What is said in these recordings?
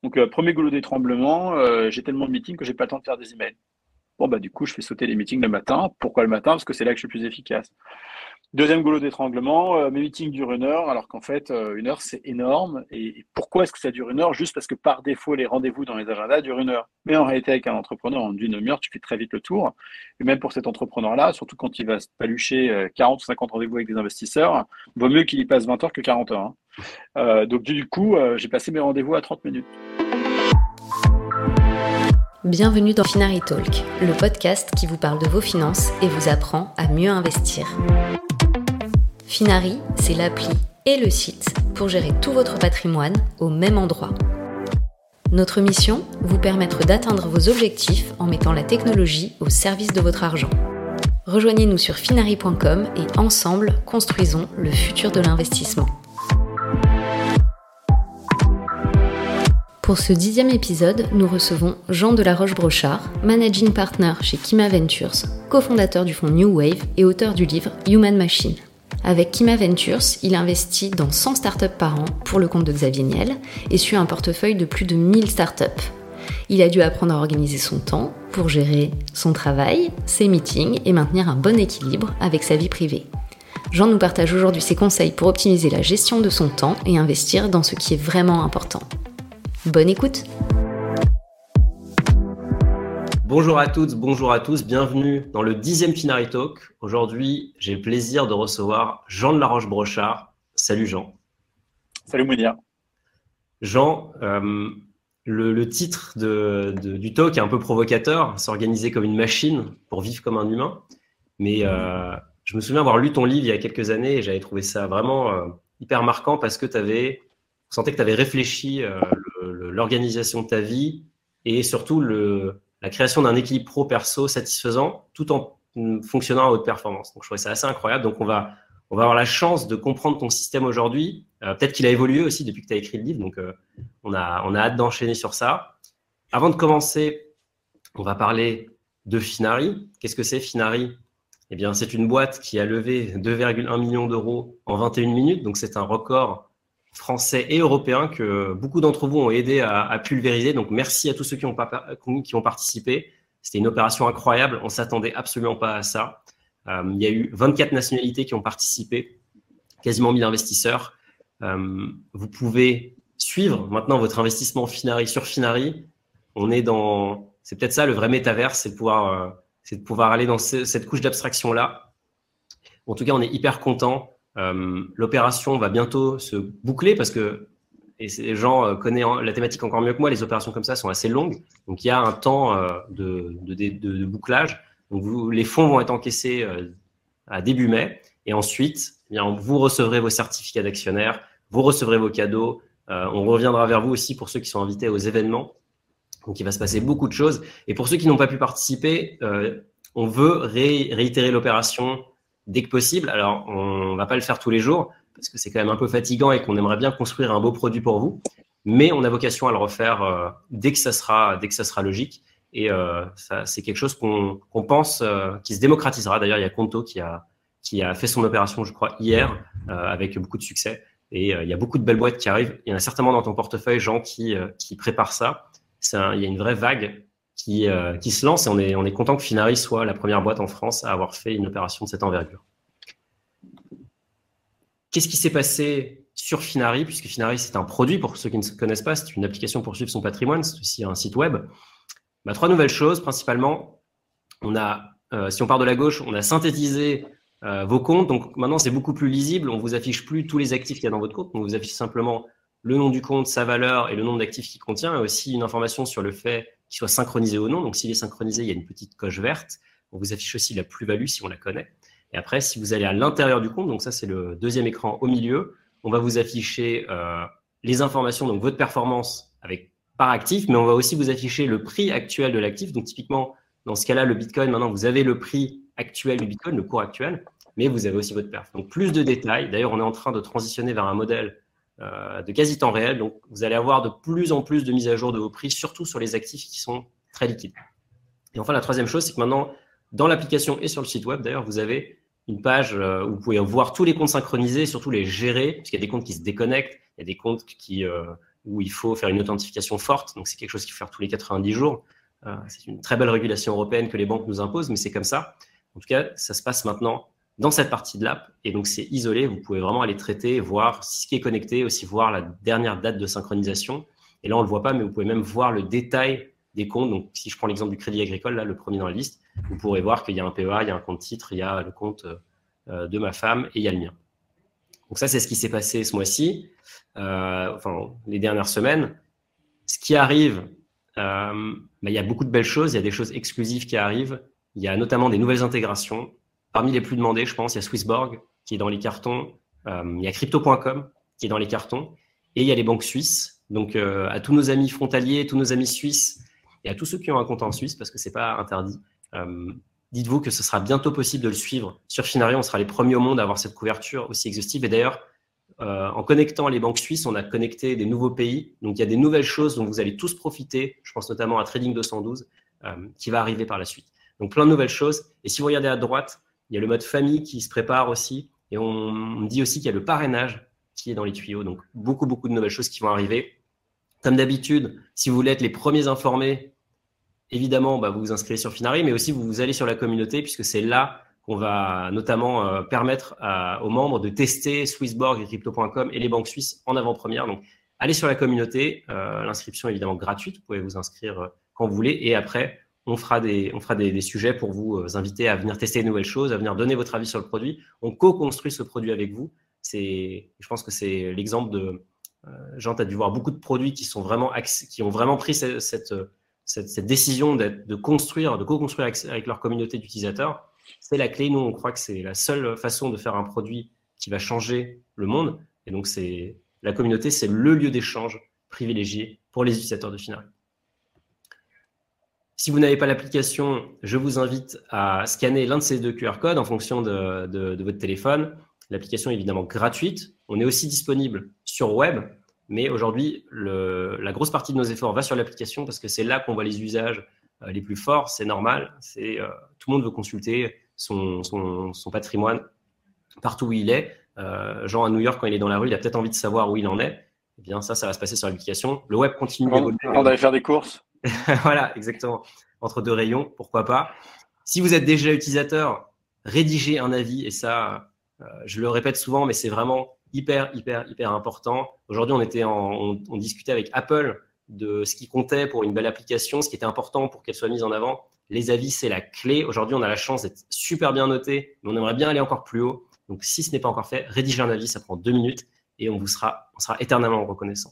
Donc, premier goulot d'étranglement, j'ai tellement de meetings que j'ai pas le temps de faire des emails. Bon, bah, du coup, je fais sauter les meetings le matin. Pourquoi le matin? Parce que c'est là que je suis plus efficace. Deuxième goulot d'étranglement, mes meetings durent 1 heure, alors qu'en fait, 1 heure, c'est énorme. Et pourquoi est-ce que ça dure 1 heure? Juste parce que par défaut, les rendez-vous dans les agendas durent 1 heure. Mais en réalité, avec un entrepreneur, en d'une demi-heure, tu fais très vite le tour. Et même pour cet entrepreneur-là, surtout quand il va se palucher 40 ou 50 rendez-vous avec des investisseurs, vaut mieux qu'il y passe 20 heures que 40 heures, hein. Donc, du coup, j'ai passé mes rendez-vous à 30 minutes. Bienvenue dans Finary Talk, le podcast qui vous parle de vos finances et vous apprend à mieux investir. Finary, c'est l'appli et le site pour gérer tout votre patrimoine au même endroit. Notre mission, vous permettre d'atteindre vos objectifs en mettant la technologie au service de votre argent. Rejoignez-nous sur finary.com et ensemble, construisons le futur de l'investissement. Pour ce 10e épisode, nous recevons Jean de la Roche-Brochard, Managing Partner chez Kima Ventures, cofondateur du fonds New Wave et auteur du livre Human Machine. Avec Kima Ventures, il investit dans 100 startups par an pour le compte de Xavier Niel et suit un portefeuille de plus de 1000 startups. Il a dû apprendre à organiser son temps pour gérer son travail, ses meetings et maintenir un bon équilibre avec sa vie privée. Jean nous partage aujourd'hui ses conseils pour optimiser la gestion de son temps et investir dans ce qui est vraiment important. Bonne écoute! Bonjour à toutes, bonjour à tous, bienvenue dans le 10e Finary Talk. Aujourd'hui, j'ai le plaisir de recevoir Jean de la Roche-Brochard. Salut Jean. Salut Mounir. Jean, le titre du talk est un peu provocateur, s'organiser comme une machine pour vivre comme un humain. Mais je me souviens avoir lu ton livre il y a quelques années et j'avais trouvé ça vraiment hyper marquant parce que on sentait que tu avais réfléchi l'organisation de ta vie et surtout la création d'un équilibre pro-perso satisfaisant tout en fonctionnant à haute performance. Donc, je trouvais ça assez incroyable. Donc, on va avoir la chance de comprendre ton système aujourd'hui. Peut-être qu'il a évolué aussi depuis que tu as écrit le livre. Donc, on a hâte d'enchaîner sur ça. Avant de commencer, on va parler de Finary. Qu'est-ce que c'est Finary? Eh bien, c'est une boîte qui a levé 2,1 millions d'euros en 21 minutes. Donc, c'est un record français et européens que beaucoup d'entre vous ont aidé à pulvériser. Donc, merci à tous ceux qui ont participé. C'était une opération incroyable. On ne s'attendait absolument pas à ça. Il y a eu 24 nationalités qui ont participé, quasiment 1000 investisseurs. Vous pouvez suivre maintenant votre investissement Finary sur Finary. C'est peut-être ça le vrai métaverse, c'est de pouvoir aller dans cette couche d'abstraction-là. En tout cas, on est hyper content. L'opération va bientôt se boucler parce que, et les gens connaissent la thématique encore mieux que moi, les opérations comme ça sont assez longues. Donc, il y a un temps de bouclage. Donc, les fonds vont être encaissés à début mai. Et ensuite, eh bien, vous recevrez vos certificats d'actionnaire, vous recevrez vos cadeaux. On reviendra vers vous aussi pour ceux qui sont invités aux événements. Donc, il va se passer beaucoup de choses. Et pour ceux qui n'ont pas pu participer, on veut réitérer l'opération dès que possible. Alors, on ne va pas le faire tous les jours parce que c'est quand même un peu fatigant et qu'on aimerait bien construire un beau produit pour vous. Mais on a vocation à le refaire dès que ça sera logique. Et ça, c'est quelque chose qu'on pense qui se démocratisera. D'ailleurs, il y a Conto qui a fait son opération, je crois, hier avec beaucoup de succès. Et il y a beaucoup de belles boîtes qui arrivent. Il y en a certainement dans ton portefeuille, gens qui préparent ça. Il y a une vraie vague qui se lance et on est content que Finary soit la première boîte en France à avoir fait une opération de cette envergure. Qu'est-ce qui s'est passé sur Finary? Puisque Finary, c'est un produit, pour ceux qui ne connaissent pas, c'est une application pour suivre son patrimoine, c'est aussi un site web. 3 nouvelles choses, principalement. Si on part de la gauche, on a synthétisé vos comptes. Donc maintenant, c'est beaucoup plus lisible. On ne vous affiche plus tous les actifs qu'il y a dans votre compte. On vous affiche simplement le nom du compte, sa valeur et le nombre d'actifs qu'il contient, et aussi une information sur le fait qu'il soit synchronisé ou non. Donc, s'il est synchronisé, il y a une petite coche verte. On vous affiche aussi la plus-value si on la connaît. Et après, si vous allez à l'intérieur du compte, donc ça, c'est le deuxième écran au milieu, on va vous afficher les informations, donc votre performance par actif, mais on va aussi vous afficher le prix actuel de l'actif. Donc, typiquement, dans ce cas-là, le Bitcoin, maintenant, vous avez le prix actuel du Bitcoin, le cours actuel, mais vous avez aussi votre perf. Donc, plus de détails. D'ailleurs, on est en train de transitionner vers un modèle de quasi temps réel. Donc, vous allez avoir de plus en plus de mises à jour de vos prix, surtout sur les actifs qui sont très liquides. Et enfin, la troisième chose, c'est que maintenant, dans l'application et sur le site web, d'ailleurs, vous avez une page où vous pouvez voir tous les comptes synchronisés, surtout les gérer, parce qu'il y a des comptes qui se déconnectent, il y a des comptes où il faut faire une authentification forte. Donc, c'est quelque chose qu'il faut faire tous les 90 jours. C'est une très belle régulation européenne que les banques nous imposent, mais c'est comme ça. En tout cas, ça se passe maintenant dans cette partie de l'app. Et donc, c'est isolé. Vous pouvez vraiment aller traiter, voir ce qui est connecté, aussi voir la dernière date de synchronisation. Et là, on ne le voit pas, mais vous pouvez même voir le détail des comptes. Donc, si je prends l'exemple du Crédit Agricole, là, le premier dans la liste, vous pourrez voir qu'il y a un PEA, il y a un compte titre, il y a le compte de ma femme et il y a le mien. Donc ça, c'est ce qui s'est passé ce mois-ci, les dernières semaines. Ce qui arrive, il y a beaucoup de belles choses. Il y a des choses exclusives qui arrivent. Il y a notamment des nouvelles intégrations. Parmi les plus demandées, je pense, il y a Swissborg qui est dans les cartons. Il y a Crypto.com qui est dans les cartons. Et il y a les banques suisses. Donc, à tous nos amis frontaliers, tous nos amis suisses et à tous ceux qui ont un compte en Suisse, parce que ce n'est pas interdit, dites-vous que ce sera bientôt possible de le suivre. Sur Finari, on sera les premiers au monde à avoir cette couverture aussi exhaustive. Et d'ailleurs, en connectant les banques suisses, on a connecté des nouveaux pays. Donc, il y a des nouvelles choses dont vous allez tous profiter. Je pense notamment à Trading 212 qui va arriver par la suite. Donc, plein de nouvelles choses. Et si vous regardez à droite, il y a le mode famille qui se prépare aussi. Et on me dit aussi qu'il y a le parrainage qui est dans les tuyaux. Donc, beaucoup de nouvelles choses qui vont arriver. Comme d'habitude, si vous voulez être les premiers informés, évidemment, vous vous inscrivez sur Finari, mais aussi vous allez sur la communauté, puisque c'est là qu'on va notamment permettre aux membres de tester Swissborg et Crypto.com et les banques suisses en avant-première. Donc, allez sur la communauté. L'inscription est évidemment gratuite. Vous pouvez vous inscrire quand vous voulez. Et après, on fera des sujets pour vous inviter à venir tester de nouvelles choses, à venir donner votre avis sur le produit. On co-construit ce produit avec vous. Je pense que c'est l'exemple de… Jean, tu as dû voir beaucoup de produits qui ont vraiment pris cette décision de co-construire avec leur communauté d'utilisateurs. C'est la clé. Nous, on croit que c'est la seule façon de faire un produit qui va changer le monde. Et donc, la communauté, c'est le lieu d'échange privilégié pour les utilisateurs de Finari. Si vous n'avez pas l'application, je vous invite à scanner l'un de ces deux QR codes en fonction de votre téléphone. L'application est évidemment gratuite. On est aussi disponible sur web, mais aujourd'hui, la grosse partie de nos efforts va sur l'application parce que c'est là qu'on voit les usages les plus forts. C'est normal. Tout le monde veut consulter son patrimoine partout où il est. Jean, à New York, quand il est dans la rue, il a peut-être envie de savoir où il en est. Eh bien, ça va se passer sur l'application. Le web continue d'évoluer. Avant d'aller faire des courses. Voilà, exactement. Entre deux rayons, pourquoi pas. Si vous êtes déjà utilisateur, rédigez un avis. Et ça, je le répète souvent, mais c'est vraiment hyper important. Aujourd'hui, on discutait avec Apple de ce qui comptait pour une belle application, ce qui était important pour qu'elle soit mise en avant. Les avis, c'est la clé. Aujourd'hui, on a la chance d'être super bien noté, mais on aimerait bien aller encore plus haut. Donc, si ce n'est pas encore fait, rédigez un avis, ça prend 2 minutes et on sera éternellement reconnaissant.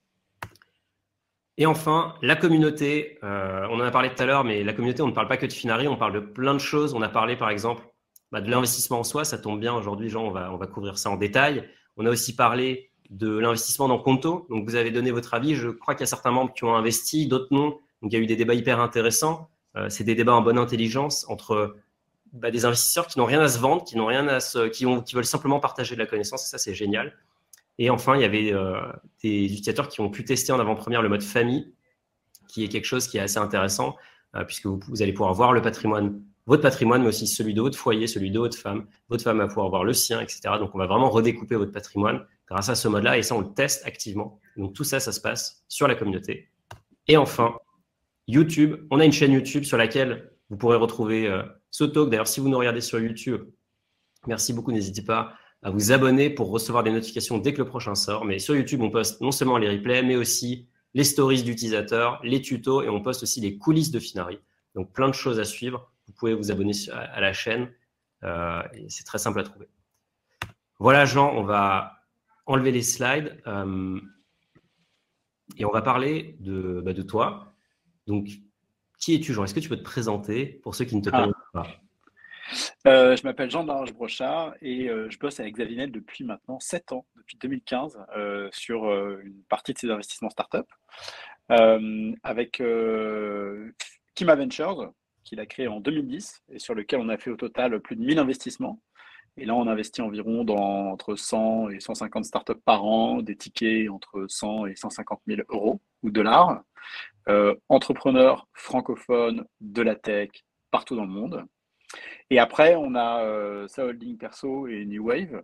Et enfin, la communauté. On en a parlé tout à l'heure, mais la communauté, on ne parle pas que de Finari, on parle de plein de choses. On a parlé, par exemple, de l'investissement en soi. Ça tombe bien aujourd'hui, Jean, on va couvrir ça en détail. On a aussi parlé de l'investissement dans Conto. Donc, vous avez donné votre avis. Je crois qu'il y a certains membres qui ont investi, d'autres non. Donc, il y a eu des débats hyper intéressants. C'est des débats en bonne intelligence entre des investisseurs qui n'ont rien à se vendre, qui veulent simplement partager de la connaissance. Et ça, c'est génial. Et enfin, il y avait des utilisateurs qui ont pu tester en avant-première le mode famille, qui est quelque chose qui est assez intéressant, puisque vous allez pouvoir voir votre patrimoine, mais aussi celui de votre foyer, celui de votre femme. Votre femme va pouvoir voir le sien, etc. Donc, on va vraiment redécouper votre patrimoine grâce à ce mode-là. Et ça, on le teste activement. Donc, tout ça, ça se passe sur la communauté. Et enfin, YouTube. On a une chaîne YouTube sur laquelle vous pourrez retrouver ce talk. D'ailleurs, si vous nous regardez sur YouTube, merci beaucoup. N'hésitez pas à vous abonner pour recevoir des notifications dès que le prochain sort. Mais sur YouTube, on poste non seulement les replays, mais aussi les stories d'utilisateurs, les tutos, et on poste aussi les coulisses de Finari. Donc, plein de choses à suivre. Vous pouvez vous abonner à la chaîne. Et c'est très simple à trouver. Voilà, Jean, on va enlever les slides. Et on va parler de toi. Donc, qui es-tu, Jean? Est-ce que tu peux te présenter pour ceux qui ne te connaissent pas? Je m'appelle Jean de la Roche-Brochard et je bosse avec Xavier depuis maintenant 7 ans, depuis 2015, sur une partie de ses investissements startup, avec Kima Ventures, qu'il a créé en 2010 et sur lequel on a fait au total plus de 1000 investissements. Et là, on investit environ entre 100 et 150 startups par an, des tickets entre 100 et 150 000 euros ou dollars. Entrepreneurs francophones de la tech partout dans le monde. Et après, on a sa holding perso et New Wave,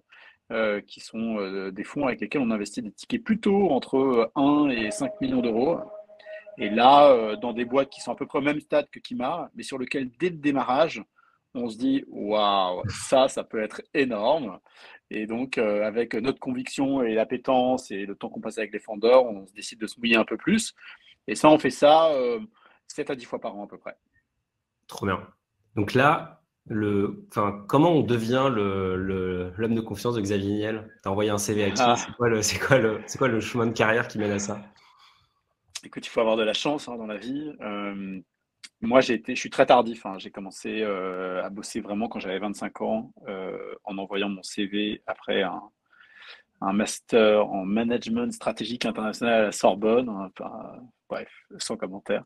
qui sont des fonds avec lesquels on investit des tickets plutôt entre 1 et 5 millions d'euros. Et là, dans des boîtes qui sont à peu près au même stade que Kima, mais sur lequel, dès le démarrage, on se dit, waouh, ça peut être énorme. Et donc, avec notre conviction et l'appétence et le temps qu'on passe avec les fondeurs, on se décide de se mouiller un peu plus. Et ça, on fait ça 7 à 10 fois par an à peu près. Trop bien. Donc là, comment on devient l'homme de confiance de Xavier Niel? Tu as envoyé un CV à qui? Ah, C'est quoi le chemin de carrière qui mène à ça? écoute, il faut avoir de la chance dans la vie. Moi, je suis très tardif. J'ai commencé à bosser vraiment quand j'avais 25 ans, en envoyant mon CV après un master en management stratégique international à la Sorbonne. Bref, sans commentaire.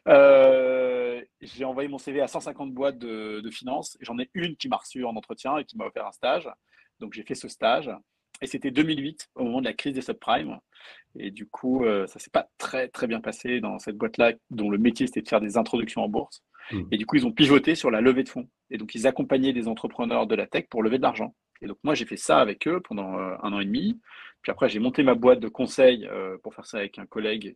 J'ai envoyé mon CV à 150 boîtes de finance. Et j'en ai une qui m'a reçu en entretien et qui m'a offert un stage. Donc, j'ai fait ce stage. Et c'était 2008, au moment de la crise des subprimes. Et du coup, ça s'est pas très, très bien passé dans cette boîte-là, dont le métier, c'était de faire des introductions en bourse. Et du coup, ils ont pivoté sur la levée de fonds. Et donc, ils accompagnaient des entrepreneurs de la tech pour lever de l'argent. Et donc, moi, j'ai fait ça avec eux pendant 1 an et demi. Puis après, j'ai monté ma boîte de conseil pour faire ça avec un collègue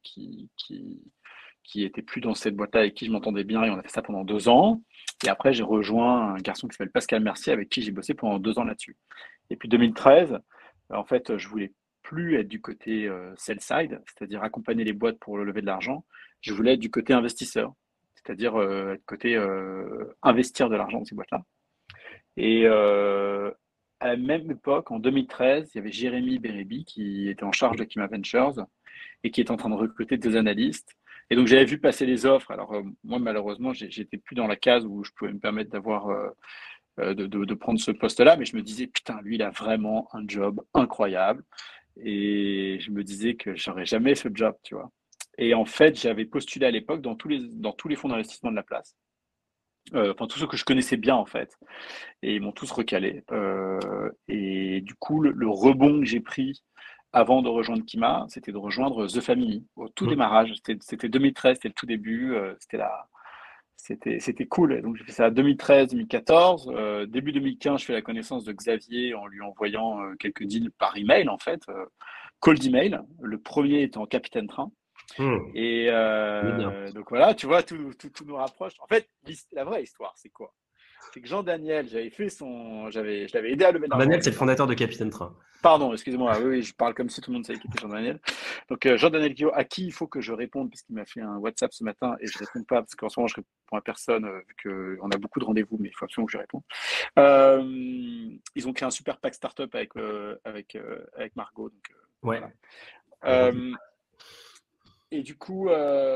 qui était plus dans cette boîte-là, avec qui je m'entendais bien. Et on a fait ça pendant 2 ans. Et après, j'ai rejoint un garçon qui s'appelle Pascal Mercier, avec qui j'ai bossé pendant 2 ans là-dessus. Et puis 2013, en fait, je voulais plus être du côté sell side, c'est-à-dire accompagner les boîtes pour lever de l'argent. Je voulais être du côté investisseur, c'est-à-dire être côté investir de l'argent dans ces boîtes-là. Et à la même époque, en 2013, il y avait Jérémy Bérébi qui était en charge de Kima Ventures et qui était en train de recruter des analystes. Et donc j'avais vu passer les offres. Alors moi, malheureusement, j'étais plus dans la case où je pouvais me permettre d'avoir de prendre ce poste-là, mais je me disais, putain, lui, il a vraiment un job incroyable. Et je me disais que j'aurais jamais ce job, tu vois. Et en fait, j'avais postulé à l'époque dans tous les fonds d'investissement de la place. Enfin, tous ceux que je connaissais bien, en fait. Et ils m'ont tous recalé. Et du coup, le rebond que j'ai pris avant de rejoindre Kima, c'était de rejoindre The Family au tout démarrage. C'était 2013, c'était le tout début. C'était cool. Donc, j'ai fait ça 2013, 2014. Début 2015, je fais la connaissance de Xavier en lui envoyant quelques deals par email, en fait. Cold email. Le premier était en Capitaine Train. Et donc voilà, tu vois, tout nous rapproche. En fait, la vraie histoire, c'est quoi? C'est que Jean-Daniel, je l'avais aidé à lever de l'argent. Daniel, c'est le fondateur de Capitaine Train. Pardon, excusez-moi. Oui, je parle comme si tout le monde savait qui était Jean-Daniel. Donc, Jean-Daniel Guillot, à qui il faut que je réponde, parce qu'il m'a fait un WhatsApp ce matin et je ne réponds pas, parce qu'en ce moment, je réponds à personne, vu qu'on a beaucoup de rendez-vous, mais il faut absolument que je réponde. Ils ont créé un super pack startup avec Margot. Donc, ouais. Voilà. Et du coup,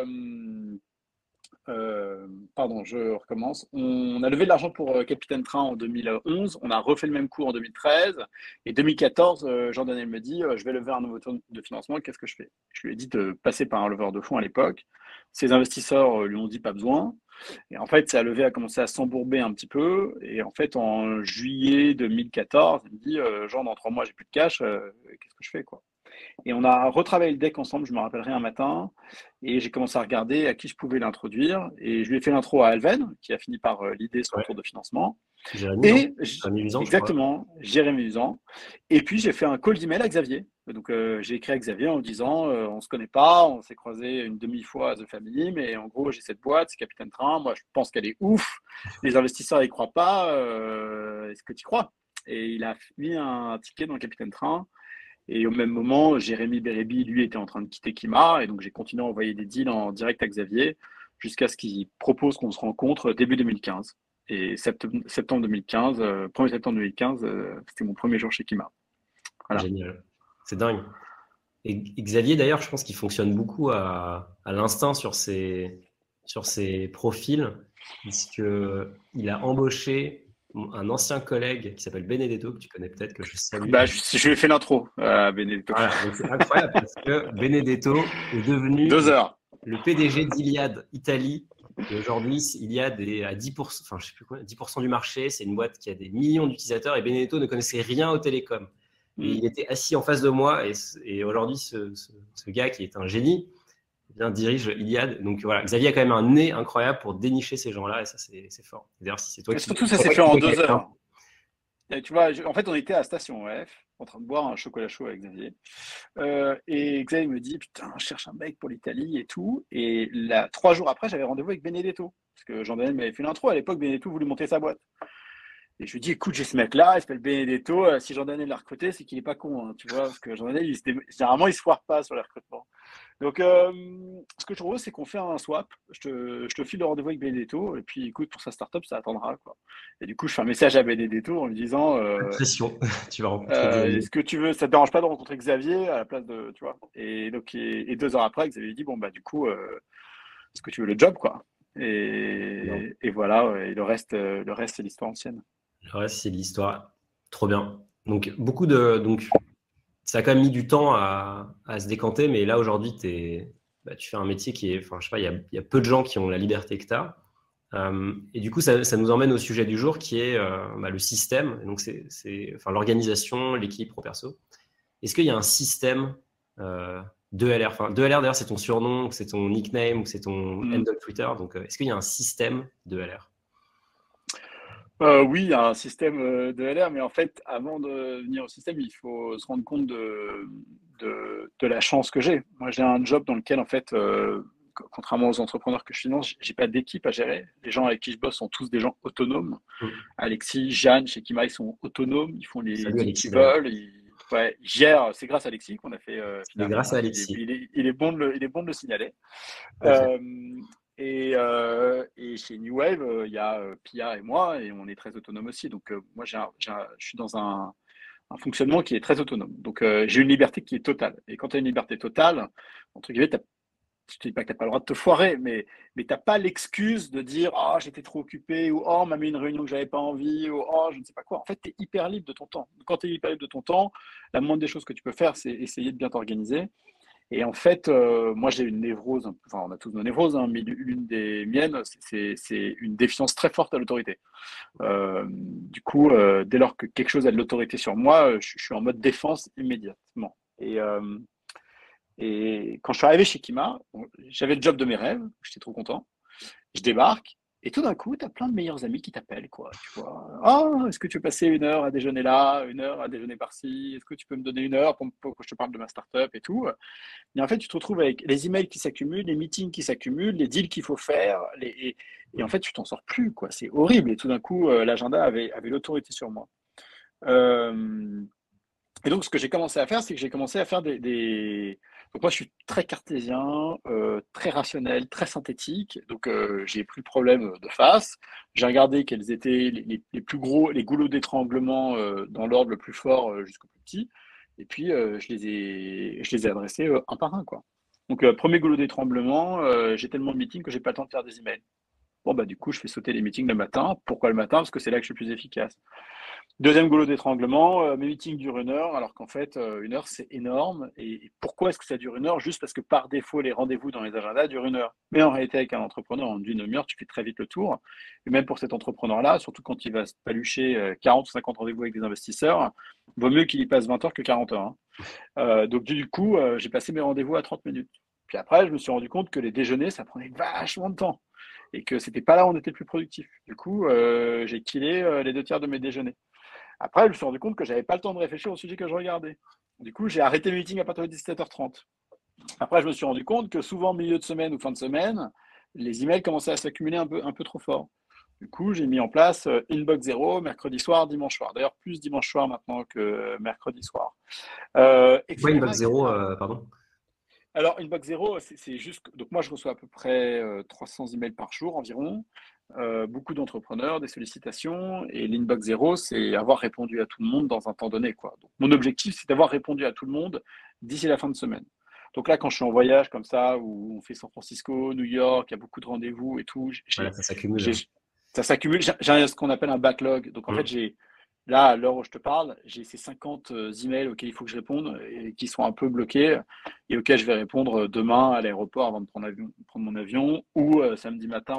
pardon, je recommence. On a levé de l'argent pour Capitaine Train en 2011. On a refait le même coup en 2013. Et 2014, Jean-Daniel me dit je vais lever un nouveau tour de financement. Qu'est-ce que je fais? Je lui ai dit de passer par un leveur de fonds à l'époque. Ses investisseurs lui ont dit pas besoin. Et en fait, sa levée a commencé à s'embourber un petit peu. Et en fait, en juillet 2014, il me dit Jean, dans 3 mois, j'ai plus de cash. Qu'est-ce que je fais, quoi? Et on a retravaillé le deck ensemble, je me rappellerai un matin, et j'ai commencé à regarder à qui je pouvais l'introduire. Et je lui ai fait l'intro à Alven, qui a fini par l'idée sur le tour de financement. Jérémy Usan, exactement, Jérémy Usan. Et puis j'ai fait un call d'email à Xavier. Donc j'ai écrit à Xavier en disant on se connaît pas, on s'est croisé une demi-fois à The Family, mais en gros j'ai cette boîte, c'est Capitaine Train, moi je pense qu'elle est ouf, les investisseurs y croient pas, est-ce que tu y crois? Et il a mis un ticket dans le Capitaine Train. Et au même moment, Jérémy Bérébi, lui, était en train de quitter Kima. Et donc, j'ai continué à envoyer des deals en direct à Xavier jusqu'à ce qu'il propose qu'on se rencontre début 2015. Et septembre 2015, 1er septembre 2015, c'était mon premier jour chez Kima. Voilà. Génial. C'est dingue. Et Xavier, d'ailleurs, je pense qu'il fonctionne beaucoup à l'instinct sur ses profils, puisqu'il a embauché un ancien collègue qui s'appelle Benedetto, que tu connais peut-être, que je salue. Je lui ai fait l'intro à Benedetto. Voilà, donc c'est incroyable parce que Benedetto est devenu 2 heures. Le PDG d'Iliad Italie. Et aujourd'hui, Iliad est à 10%, enfin, je sais plus quoi, 10% du marché. C'est une boîte qui a des millions d'utilisateurs et Benedetto ne connaissait rien au télécom. Et il était assis en face de moi et aujourd'hui, ce gars qui est un génie, dirige Iliad. Donc voilà, Xavier a quand même un nez incroyable pour dénicher ces gens-là et ça, c'est fort. D'ailleurs, si c'est toi surtout, ça s'est fait en 2 heures. Et tu vois, en fait, on était à la station F, en train de boire un chocolat chaud avec Xavier. Et Xavier me dit, putain, je cherche un mec pour l'Italie et tout. Et là, 3 jours après, j'avais rendez-vous avec Benedetto. Parce que Jean-Daniel m'avait fait l'intro. À l'époque, Benedetto voulait monter sa boîte. Et je lui dis, écoute, j'ai ce mec-là, il s'appelle Benedetto. Si Jean-Daniel l'a recruté, c'est qu'il est pas con, hein, tu vois. Parce que Jean-Daniel, généralement, il se foire pas sur les recrutements. Donc, ce que je propose, c'est qu'on fait un swap. Je te file le rendez-vous avec Benedetto. Et puis, écoute, pour sa startup, ça attendra, quoi. Et du coup, je fais un message à Benedetto en lui disant, Pression, tu vas rencontrer Xavier. est-ce que tu veux, ça te dérange pas de rencontrer Xavier à la place de, tu vois. Et donc, 2 heures après, Xavier dit, bon, bah, du coup, est-ce que tu veux le job, quoi. Non. Et voilà, ouais, et le reste, c'est l'histoire ancienne. Le reste, c'est l'histoire. Trop bien. Donc, donc, ça a quand même mis du temps à se décanter, mais là, aujourd'hui, tu fais un métier qui est, enfin, je sais pas, il y a peu de gens qui ont la liberté que tu as. Et du coup, ça nous emmène au sujet du jour qui est le système. Et donc, enfin, l'organisation, l'équipe pro-perso. Est-ce qu'il y a un système 2LR? Enfin, 2LR, d'ailleurs, c'est ton surnom, ou c'est ton nickname, ou c'est ton handle Twitter. Donc, est-ce qu'il y a un système 2LR? Oui, il y a un système de LR, mais en fait, avant de venir au système, il faut se rendre compte de la chance que j'ai. Moi, j'ai un job dans lequel, en fait, contrairement aux entrepreneurs que je finance, j'ai pas d'équipe à gérer. Les gens avec qui je bosse sont tous des gens autonomes. Alexis, Jeanne, chez Kima, ils sont autonomes, ils font les Salut deals qu'ils Alexis, d'ailleurs. veulent, ouais, ils gèrent. C'est grâce à Alexis qu'on a fait C'est grâce finalement. à Et Alexis. il est bon de le signaler. Tout à fait. Euh, et chez New Wave, il y a Pia et moi, et on est très autonome aussi. Donc moi, je suis dans un fonctionnement qui est très autonome. Donc j'ai une liberté qui est totale. Et quand tu as une liberté totale, entre guillemets, je ne te dis pas que tu n'as pas le droit de te foirer, mais tu n'as pas l'excuse de dire «Oh, j'étais trop occupé» ou «Oh, on m'a mis une réunion que je n'avais pas envie» ou «Oh, je ne sais pas quoi». En fait, tu es hyper libre de ton temps. Quand tu es hyper libre de ton temps, la moindre des choses que tu peux faire, c'est essayer de bien t'organiser. Et en fait, moi, j'ai une névrose, enfin, on a tous nos névroses, hein, mais l'une des miennes, c'est une défiance très forte à l'autorité. Du coup, dès lors que quelque chose a de l'autorité sur moi, je suis en mode défense immédiatement. Et quand je suis arrivé chez Kima, bon, j'avais le job de mes rêves, j'étais trop content. Je débarque, et tout d'un coup, tu as plein de meilleurs amis qui t'appellent, quoi. Tu vois, oh, est-ce que tu veux passer 1 heure à déjeuner là, 1 heure à déjeuner par-ci? Est-ce que tu peux me donner 1 heure pour que je te parle de ma startup et tout? Et en fait, tu te retrouves avec les emails qui s'accumulent, les meetings qui s'accumulent, les deals qu'il faut faire, et en fait, tu t'en sors plus, quoi. C'est horrible. Et tout d'un coup, l'agenda avait l'autorité sur moi. Euh, et donc, ce que j'ai commencé à faire, c'est que j'ai commencé à faire Donc, moi, je suis très cartésien, très rationnel, très synthétique. Donc, j'ai plus de problème de face. J'ai regardé quels étaient les plus gros, les goulots d'étranglement dans l'ordre le plus fort jusqu'au plus petit. Et puis, je les ai adressés un par un, quoi. Donc, premier goulot d'étranglement, j'ai tellement de meetings que j'ai pas le temps de faire des emails. Bon, bah, du coup, je fais sauter les meetings le matin. Pourquoi le matin? Parce que c'est là que je suis plus efficace. Deuxième goulot d'étranglement, mes meetings durent 1 heure, alors qu'en fait, 1 heure, c'est énorme. Et pourquoi est-ce que ça dure 1 heure? Juste parce que par défaut, les rendez-vous dans les agendas durent 1 heure. Mais en réalité, avec un entrepreneur, en d'une demi-heure, tu fais très vite le tour. Et même pour cet entrepreneur-là, surtout quand il va se palucher 40 ou 50 rendez-vous avec des investisseurs, vaut mieux qu'il y passe 20 heures que 40 heures, hein. Donc du coup, j'ai passé mes rendez-vous à 30 minutes. Puis après, je me suis rendu compte que les déjeuners, ça prenait vachement de temps. Et que c'était pas là où on était le plus productif. Du coup, j'ai killé les 2 tiers de mes déjeuners. Après, je me suis rendu compte que j'avais pas le temps de réfléchir au sujet que je regardais. Du coup, j'ai arrêté mes meetings à partir de 17h30. Après, je me suis rendu compte que souvent, milieu de semaine ou fin de semaine, les emails commençaient à s'accumuler un peu trop fort. Du coup, j'ai mis en place Inbox Zero, mercredi soir, dimanche soir. D'ailleurs, plus dimanche soir maintenant que mercredi soir. Quoi, Etc., Inbox Zero, etc. pardon? Alors, Inbox Zero, c'est juste. Donc, moi, je reçois à peu près 300 emails par jour environ. Beaucoup d'entrepreneurs, des sollicitations. Et l'Inbox Zero, c'est avoir répondu à tout le monde dans un temps donné, quoi. Donc, mon objectif, c'est d'avoir répondu à tout le monde d'ici la fin de semaine. Donc là, quand je suis en voyage comme ça, où on fait San Francisco, New York, il y a beaucoup de rendez-vous et tout, Voilà, ça s'accumule. j'ai- ça s'accumule. J'ai ce qu'on appelle un backlog. Donc, en fait, Mm. là, à l'heure où je te parle, j'ai ces 50 emails auxquels il faut que je réponde et qui sont un peu bloqués et auxquels je vais répondre demain à l'aéroport avant de prendre mon avion ou samedi matin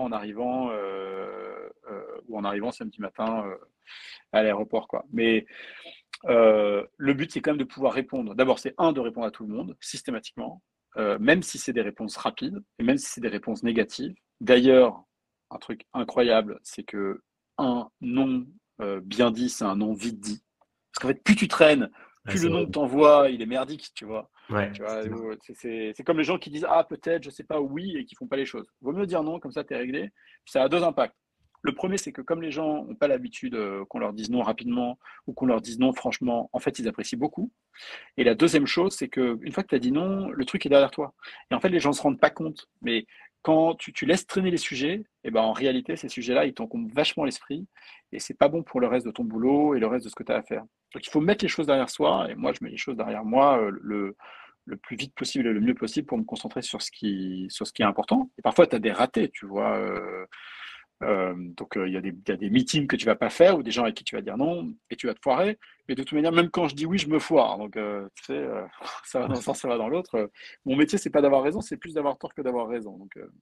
ou en arrivant samedi matin à l'aéroport, quoi. Mais le but, c'est quand même de pouvoir répondre. D'abord, c'est de répondre à tout le monde systématiquement, même si c'est des réponses rapides et même si c'est des réponses négatives. D'ailleurs, un truc incroyable, c'est que un non bien dit, c'est un non vite dit. Parce qu'en fait, plus tu traînes, Ouais, plus le c'est nom vrai. que t'envoies, il est merdique, tu vois. Ouais, Tu vois, c'est ça. c'est comme les gens qui disent ah peut-être, je sais pas, oui et qui font pas les choses. Vaut mieux dire non, comme ça t'es réglé. Ça a deux impacts. Le premier, c'est que comme les gens n'ont pas l'habitude qu'on leur dise non rapidement ou qu'on leur dise non franchement, en fait, ils apprécient beaucoup. Et la deuxième chose, c'est que une fois que tu as dit non, le truc est derrière toi. Et en fait, les gens ne se rendent pas compte. Mais quand tu laisses traîner les sujets, et ben en réalité, ces sujets-là, ils t'encombrent vachement l'esprit. Et c'est pas bon pour le reste de ton boulot et le reste de ce que tu as à faire. Donc il faut mettre les choses derrière soi. Et moi, je mets les choses derrière moi le plus vite possible et le mieux possible pour me concentrer sur ce qui est important. Et parfois, tu as des ratés, tu vois. Donc, il y a des meetings que tu vas pas faire ou des gens avec qui tu vas dire non et tu vas te foirer. Mais de toute manière, même quand je dis oui, je me foire. Donc, tu sais, ça va dans un sens, ça va dans l'autre. Mon métier, c'est pas d'avoir raison, c'est plus d'avoir tort que d'avoir raison.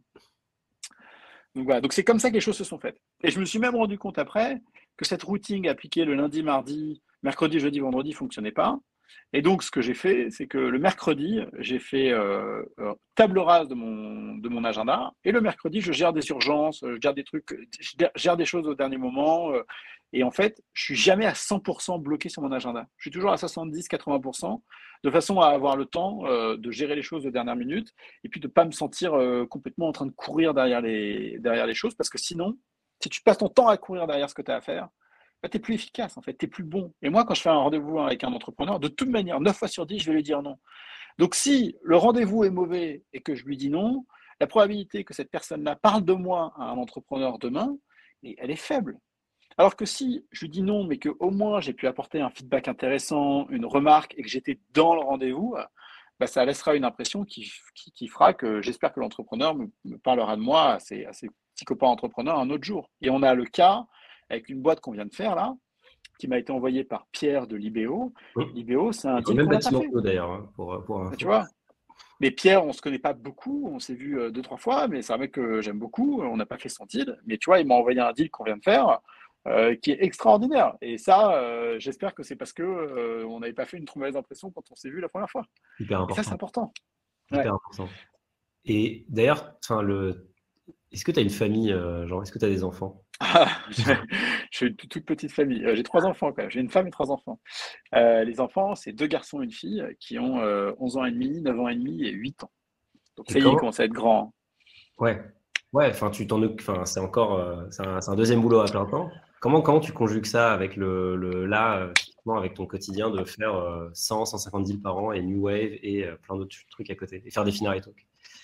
Donc voilà. Donc, c'est comme ça que les choses se sont faites. Et je me suis même rendu compte après que cette routine appliquée le lundi, mardi, mercredi, jeudi, vendredi fonctionnait pas. Et donc, ce que j'ai fait, c'est que le mercredi, j'ai fait table rase de mon agenda. Et le mercredi, je gère des urgences, je gère des trucs, je gère des choses au dernier moment. Et en fait, je suis jamais à 100% bloqué sur mon agenda. Je suis toujours à 70-80%, de façon à avoir le temps de gérer les choses de dernière minute et puis de ne pas me sentir complètement en train de courir derrière les choses. Parce que sinon, si tu passes ton temps à courir derrière ce que tu as à faire, bah, tu es plus efficace, en fait, tu es plus bon. Et moi, quand je fais un rendez-vous avec un entrepreneur, de toute manière, 9 fois sur 10, je vais lui dire non. Donc, si le rendez-vous est mauvais et que je lui dis non, la probabilité que cette personne-là parle de moi à un entrepreneur demain, elle est faible. Alors que si je lui dis non, mais qu'au moins j'ai pu apporter un feedback intéressant, une remarque et que j'étais dans le rendez-vous, bah, ça laissera une impression qui fera que j'espère que l'entrepreneur me parlera de moi à ses petits copains entrepreneurs un autre jour. Et on a le cas avec une boîte qu'on vient de faire là, qui m'a été envoyée par Pierre de Libéo. Hum. Libéo, c'est un Dans le deal même qu'on n'a pas bâtiment fait. que nous, d'ailleurs, hein, pour Tu info. vois? Mais Pierre, on se connaît pas beaucoup, on s'est vu deux, trois fois, mais c'est un mec que j'aime beaucoup. On n'a pas fait son deal, mais tu vois, il m'a envoyé un deal qu'on vient de faire, qui est extraordinaire. Et ça, j'espère que c'est parce que on n'avait pas fait une trop mauvaise impression quand on s'est vu la première fois. Hyper Et ça, c'est important. important. Ouais. Hyper important. Et d'ailleurs, enfin, est-ce que tu as une famille, genre, est-ce que tu as des enfants? Ah, j'ai une toute petite famille. J'ai trois enfants quand même. J'ai une femme et trois enfants. Les enfants, c'est deux garçons et une fille qui ont 11 ans et demi, 9 ans et demi et 8 ans. Donc Et ça y est, ils comment? commencent à être grands. Ouais. Ouais, enfin, enfin, c'est encore, c'est un deuxième boulot à plein temps. Comment tu conjugues ça avec typiquement avec ton quotidien de faire 100, 150 deals par an et New Wave et plein d'autres trucs à côté et faire des finales et tout.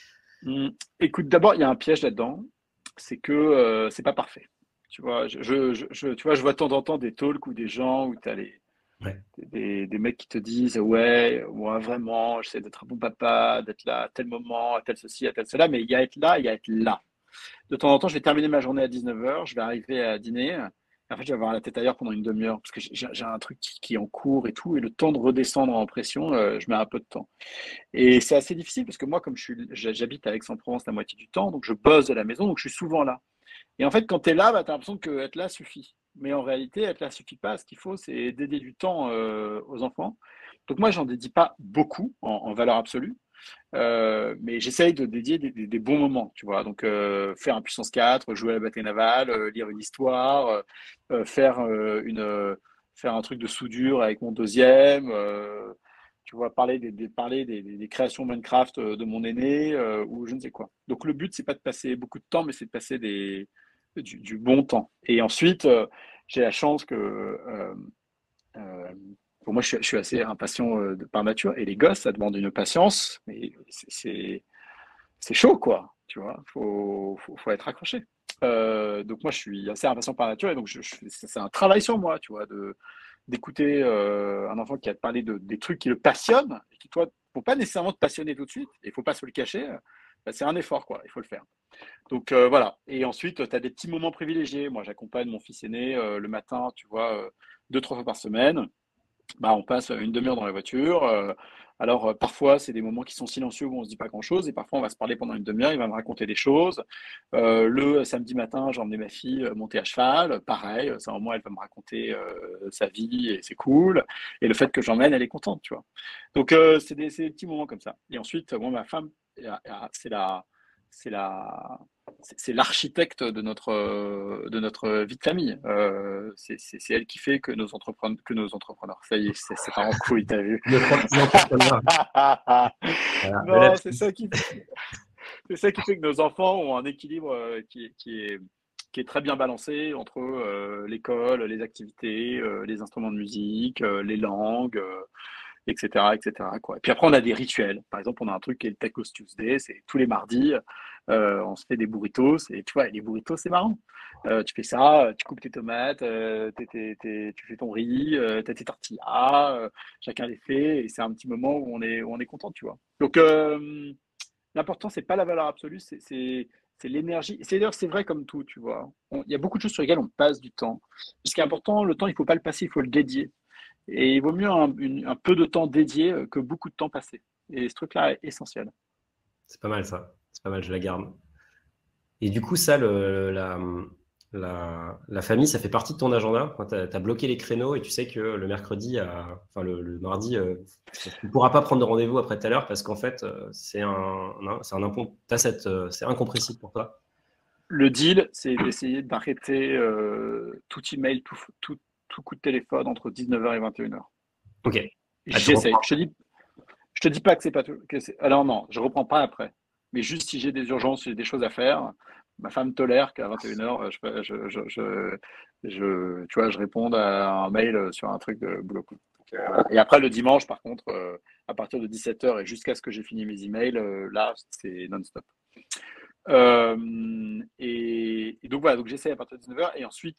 Écoute, d'abord, il y a un piège là-dedans, c'est que c'est pas parfait. Tu vois, tu vois, je vois de temps en temps des talks ou des gens où tu as Ouais, des mecs qui te disent ouais, moi vraiment, j'essaie d'être un bon papa, d'être là à tel moment, à tel ceci, à tel cela, mais il y a être là, il y a être là. De temps en temps, je vais terminer ma journée à 19h, je vais arriver à dîner. En fait, je vais avoir la tête ailleurs pendant une demi-heure parce que j'ai un truc qui est en cours et tout, et le temps de redescendre en pression, je mets un peu de temps. Et c'est assez difficile parce que moi, comme j'habite à Aix-en-Provence la moitié du temps, donc je bosse de la maison, donc je suis souvent là. Et en fait, quand tu es là, bah, tu as l'impression que être là suffit. Mais en réalité, être là suffit pas. Ce qu'il faut, c'est dédier du temps aux enfants. Donc moi, j'en dédie pas beaucoup en valeur absolue. Mais j'essaye de dédier des bons moments, tu vois. Donc, faire un puissance 4, jouer à la bataille navale, lire une histoire, faire, faire un truc de soudure avec mon deuxième, tu vois, parler des créations Minecraft de mon aîné, ou je ne sais quoi. Donc, le but, c'est pas de passer beaucoup de temps, mais c'est de passer du bon temps. Et ensuite, j'ai la chance que euh, pour moi, je suis assez impatient par nature. Et les gosses, ça demande une patience, mais c'est chaud, quoi. Tu vois, faut être accroché. Donc moi, je suis assez impatient par nature et donc c'est un travail sur moi, tu vois, d'écouter un enfant qui a te parlé des trucs qui le passionnent et qui, toi, ne faut pas nécessairement te passionner tout de suite. Il faut pas se le cacher. Bah, c'est un effort, quoi. Il faut le faire. Donc voilà. Et ensuite, tu as des petits moments privilégiés. Moi, j'accompagne mon fils aîné le matin, tu vois, deux, trois fois par semaine. Bah, on passe une demi-heure dans la voiture. Alors, parfois, c'est des moments qui sont silencieux où on se dit pas grand-chose, et parfois, on va se parler pendant une demi-heure. Il va me raconter des choses. Le samedi matin, j'ai emmené ma fille monter à cheval. Pareil, c'est un moment, elle va me raconter sa vie et c'est cool. Et le fait que j'emmène, elle est contente, tu vois. Donc, c'est des petits moments comme ça. Et ensuite, moi, ma femme, c'est la, c'est l'architecte de notre vie de famille. C'est elle qui fait que nos entrepreneurs. Ça y est, c'est pas en couille, t'as vu. Notre petit entrepreneur. Voilà. Mais là, Non, c'est ça qui fait que nos enfants ont un équilibre qui est très bien balancé entre l'école, les activités, les instruments de musique, les langues, etc., etc., quoi. Et puis après, on a des rituels. Par exemple, on a un truc qui est le Tacos Tuesday, c'est tous les mardis, on se fait des burritos. Et tu vois, les burritos, c'est marrant. Tu fais ça, tu coupes tes tomates, tu fais ton riz, tu as tes tortillas, chacun les fait, et c'est un petit moment où on est content, tu vois. Donc, l'important, c'est pas la valeur absolue, c'est l'énergie. C'est d'ailleurs, c'est vrai comme tout, tu vois. Il y a beaucoup de choses sur lesquelles on passe du temps. Ce qui est important, le temps, il faut pas le passer, il faut le dédier. Et il vaut mieux un peu de temps dédié que beaucoup de temps passé. Et ce truc-là est essentiel. c'est pas mal ça. C'est pas mal, je la garde. Et du coup, ça, la famille, ça fait partie de ton agenda. Tu as bloqué les créneaux et tu sais que le mercredi, enfin le mardi, tu ne pourras pas prendre de rendez-vous après tout à l'heure parce qu'en fait, c'est incompressible pour toi. Le deal, c'est d'essayer d'arrêter tout email, tout coup de téléphone entre 19h et 21h. Ok. Ah, tu J'essaye. reprends. Je te dis pas que c'est pas tout. Alors non, je reprends pas après. Mais juste si j'ai des urgences, si j'ai des choses à faire, ma femme tolère qu'à 21h, tu vois, je réponde à un mail sur un truc de boulot. Et après le dimanche, par contre, à partir de 17h et jusqu'à ce que j'ai fini mes emails, là, c'est non-stop. Et donc voilà, donc j'essaie à partir de 19h. Et ensuite,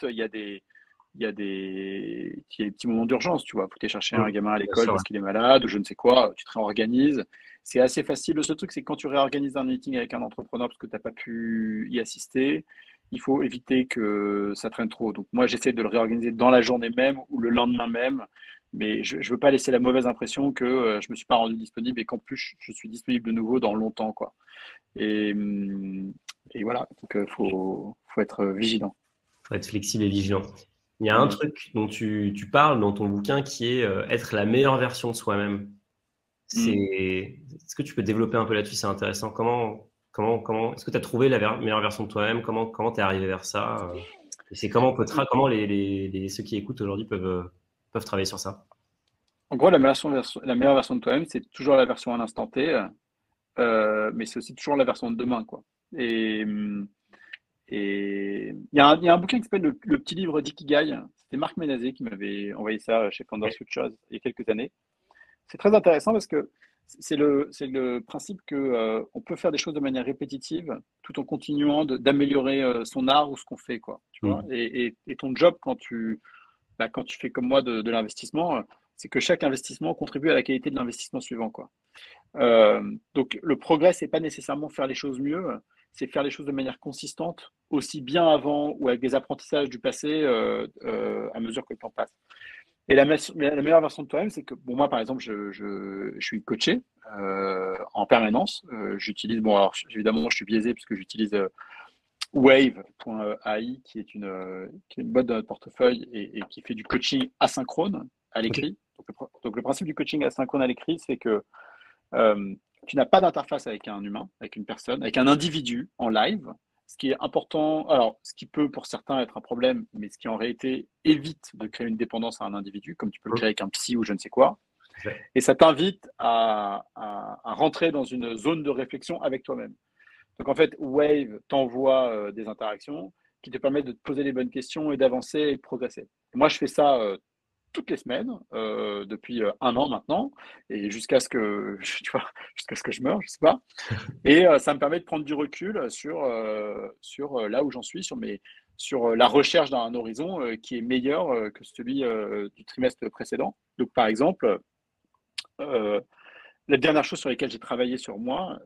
il y a des petits moments d'urgence, tu vois. Faut aller chercher un gamin à Bien l'école sûr, ouais. parce qu'il est malade ou je ne sais quoi, tu te réorganises. C'est assez facile. Le seul truc, c'est que quand tu réorganises un meeting avec un entrepreneur parce que tu n'as pas pu y assister, il faut éviter que ça traîne trop. Donc moi, j'essaie de le réorganiser dans la journée même ou le lendemain même. Mais je ne veux pas laisser la mauvaise impression que je ne me suis pas rendu disponible et qu'en plus, je suis disponible de nouveau dans longtemps, quoi. Et, hum, et voilà, donc faut être vigilant. Faut être flexible et vigilant. Il y a un Hum, truc dont tu parles dans ton bouquin qui est être la meilleure version de soi-même. hum. Est-ce que tu peux développer un peu là-dessus? C'est intéressant. Est-ce que tu as trouvé meilleure version de toi-même? Comment t'es arrivé vers ça? Et c'est comment ceux qui écoutent aujourd'hui peuvent travailler sur ça? En gros, la meilleure version de toi-même, c'est toujours la version à l'instant T, mais c'est aussi toujours la version de demain, quoi. Et il y a un bouquin qui s'appelle le petit livre d'Ikigai. C'était Marc Ménazé qui m'avait envoyé ça chez Founders Ok. Futures il y a quelques années. C'est très intéressant parce que c'est le principe que on peut faire des choses de manière répétitive tout en continuant d'améliorer son art ou ce qu'on fait, quoi. Tu vois? Hmm. Et ton job quand tu fais comme moi de l'investissement, c'est que chaque investissement contribue à la qualité de l'investissement suivant, quoi. Donc le progrès, c'est pas nécessairement faire les choses mieux, c'est faire les choses de manière consistante, aussi bien avant ou avec des apprentissages du passé à mesure que le temps passe. Et la meilleure version de toi-même, c'est que, bon, moi, par exemple, je suis coaché en permanence. J'utilise, bon, alors évidemment, je suis biaisé parce que j'utilise Wave.ai, qui est une boîte de notre portefeuille et qui fait du coaching asynchrone à Ok. l'écrit. Donc le principe du coaching asynchrone à l'écrit, c'est que euh, tu n'as pas d'interface avec un humain, avec une personne, avec un individu en live. Ce qui est important, alors ce qui peut pour certains être un problème, mais ce qui en réalité évite de créer une dépendance à un individu, comme tu peux le Hmm. créer avec un psy ou je ne sais quoi. Tout à fait. Et ça t'invite à rentrer dans une zone de réflexion avec toi-même. Donc en fait, Wave t'envoie des interactions qui te permettent de te poser les bonnes questions et d'avancer et de progresser. Et moi, je fais ça toutes les semaines depuis un an maintenant et jusqu'à ce que tu vois, jusqu'à ce que je meure, je sais pas. Et ça me permet de prendre du recul sur là où j'en suis, sur la recherche d'un horizon qui est meilleur que celui du trimestre précédent. Donc par exemple, euh, la dernière chose sur laquelle j'ai travaillé sur moi,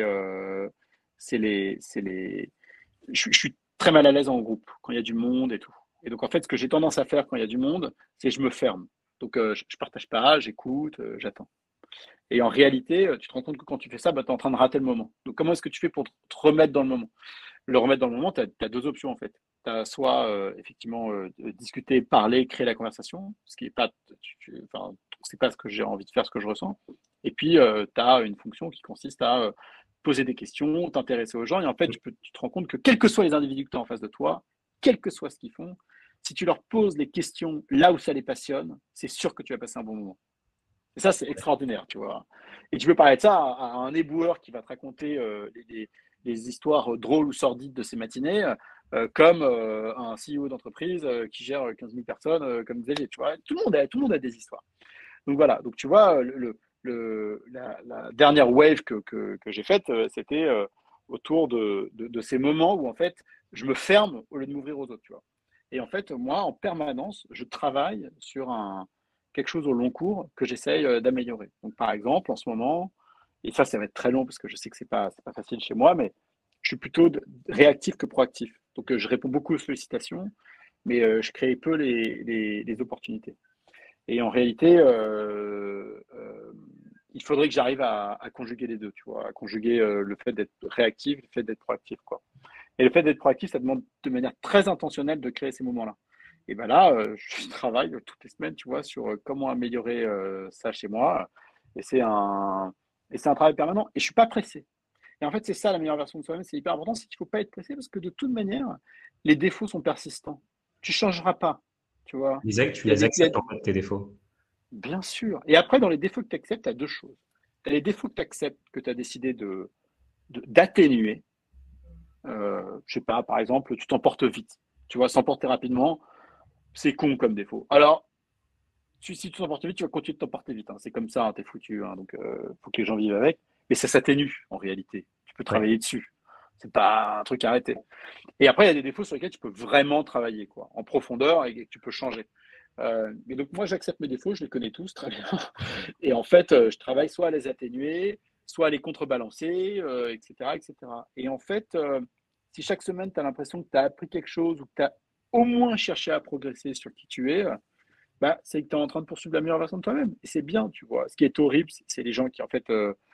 c'est les. Je suis très mal à l'aise en groupe quand il y a du monde et tout. Et donc en fait, ce que j'ai tendance à faire quand il y a du monde, c'est que je me ferme. Donc je partage pas, j'écoute, j'attends. Et en réalité, tu te rends compte que quand tu fais ça, bah, tu es en train de rater le moment. Donc comment est-ce que tu fais pour te remettre dans le moment? Le remettre dans le moment, tu as deux options en fait. Tu as soit effectivement discuter, parler, créer la conversation, ce qui est pas, enfin, c'est pas ce que j'ai envie de faire, ce que je ressens. Et puis tu as une fonction qui consiste à poser des questions, t'intéresser aux gens. Et en fait, tu te rends compte que quels que soient les individus que tu as en face de toi, quel que soit ce qu'ils font, si tu leur poses les questions là où ça les passionne, c'est sûr que tu vas passer un bon moment. Et ça, c'est extraordinaire, tu vois. Et tu peux parler de ça à un éboueur qui va te raconter les histoires drôles ou sordides de ses matinées, comme un CEO d'entreprise qui gère 15 000 personnes, comme Xavier, tu vois. Tout le monde a des histoires. Donc voilà, donc tu vois, la dernière wave que j'ai faite, c'était autour de ces moments où en fait, je me ferme au lieu de m'ouvrir aux autres, tu vois. Et en fait, moi, en permanence, je travaille sur quelque chose au long cours que j'essaye d'améliorer. Donc par exemple, en ce moment, et ça va être très long parce que je sais que c'est pas facile chez moi, mais je suis plutôt réactif que proactif. Donc je réponds beaucoup aux sollicitations, mais je crée peu les opportunités. Et en réalité, il faudrait que j'arrive à conjuguer les deux, tu vois, à conjuguer le fait d'être réactif, le fait d'être proactif, quoi. Et le fait d'être proactif, ça demande de manière très intentionnelle de créer ces moments-là. Et ben là, je travaille toutes les semaines, tu vois, sur comment améliorer ça chez moi. Et c'est un travail permanent. Et je suis pas pressé. Et en fait, c'est ça la meilleure version de soi-même. C'est hyper important, c'est qu'il faut pas être pressé parce que de toute manière, les défauts sont persistants. Tu changeras pas, tu vois. Exact, tu Il y a les des, il y a- acceptes en fait, tes défauts. Bien sûr. Et après, dans les défauts que tu acceptes, tu as deux choses. Tu as les défauts que tu acceptes, que tu as décidé d'atténuer. Je sais pas, par exemple, tu t'emportes vite. Tu vois, s'emporter rapidement, c'est con comme défaut. Alors, si tu t'emportes vite, tu vas continuer de t'emporter vite, hein. C'est comme ça, hein, t'es foutu, hein. Donc, faut que les gens vivent avec. Mais ça s'atténue, en réalité. Tu peux Ouais. travailler dessus. C'est pas un truc à arrêter. Et après, il y a des défauts sur lesquels tu peux vraiment travailler, quoi, en profondeur et que tu peux changer. Et donc, moi, j'accepte mes défauts, je les connais tous très bien. Et en fait, je travaille soit à les atténuer, soit à les contrebalancer, etc., etc. Et en fait, si chaque semaine, tu as l'impression que tu as appris quelque chose ou que tu as au moins cherché à progresser sur qui tu es, bah, c'est que tu es en train de poursuivre la meilleure version de toi-même. Et c'est bien, tu vois. Ce qui est horrible, c'est les gens qui, en fait,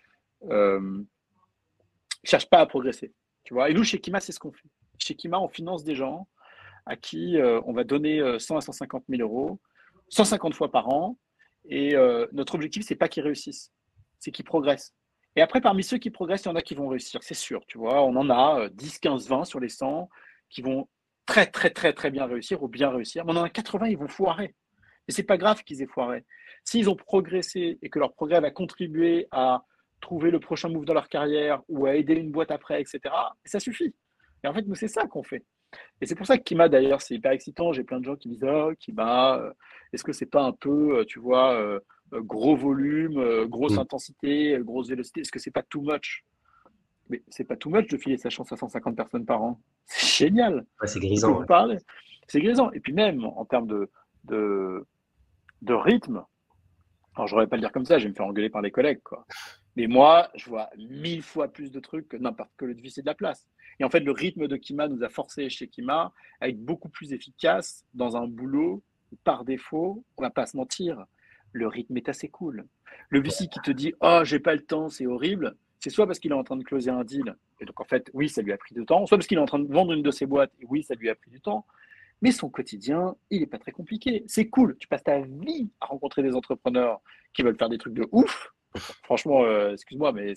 euh, cherchent pas à progresser. Tu vois. Et nous, chez Kima, c'est ce qu'on fait. Chez Kima, on finance des gens à qui on va donner 100 à 150 000 euros, 150 fois par an. Et notre objectif, c'est pas qu'ils réussissent, c'est qu'ils progressent. Et après, parmi ceux qui progressent, il y en a qui vont réussir, c'est sûr. Tu vois, on en a 10, 15, 20 sur les 100 qui vont très, très, très, très bien réussir ou bien réussir. Mais on en a 80, ils vont foirer. Et c'est pas grave qu'ils aient foiré. S'ils ont progressé et que leur progrès va contribuer à trouver le prochain move dans leur carrière ou à aider une boîte après, etc., ça suffit. Et en fait, nous, c'est ça qu'on fait. Et c'est pour ça que Kima, d'ailleurs, c'est hyper excitant. J'ai plein de gens qui me disent oh, Kima, est-ce que c'est pas un peu, tu vois, gros volume, grosse Mm. intensité, grosse vélocité? Est-ce que c'est pas too much? Mais c'est pas too much de filer sa chance à 150 personnes par an. C'est génial. Ouais, c'est De quoi grisant. vous Ouais. parlez? C'est grisant. Et puis même en termes de, de rythme, alors j'aurais pas le dire comme ça, je vais me faire engueuler par les collègues, quoi. Mais moi, je vois 1000 fois plus de trucs que n'importe quel autre VC de la place. Et en fait, le rythme de Kima nous a forcé chez Kima à être beaucoup plus efficace dans un boulot où, par défaut, on va pas se mentir, le rythme est assez cool. Le VC qui te dit oh j'ai pas le temps, c'est horrible, c'est soit parce qu'il est en train de closer un deal et donc en fait oui ça lui a pris du temps, soit parce qu'il est en train de vendre une de ses boîtes et oui ça lui a pris du temps, mais son quotidien, il n'est pas très compliqué. C'est cool. Tu passes ta vie à rencontrer des entrepreneurs qui veulent faire des trucs de ouf. Franchement, excuse-moi, mais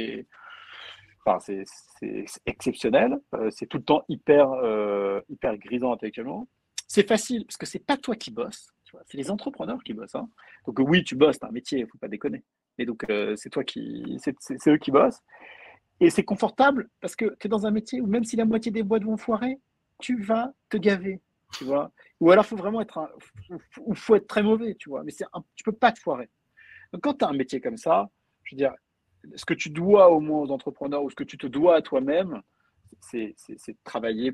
enfin, c'est exceptionnel. C'est tout le temps hyper grisant intellectuellement. C'est facile parce que c'est pas toi qui bosses. C'est les entrepreneurs qui bossent, hein. Donc oui, tu bosses, c'est un métier, il ne faut pas déconner. Et donc c'est eux qui bossent. Et c'est confortable parce que tu es dans un métier où même si la moitié des boîtes vont foirer, tu vas te gaver, tu vois. Ou alors, faut vraiment faut être très mauvais, tu vois. Mais tu peux pas te foirer. Donc, quand tu as un métier comme ça, je veux dire, ce que tu dois au moins aux entrepreneurs ou ce que tu te dois à toi-même, c'est de travailler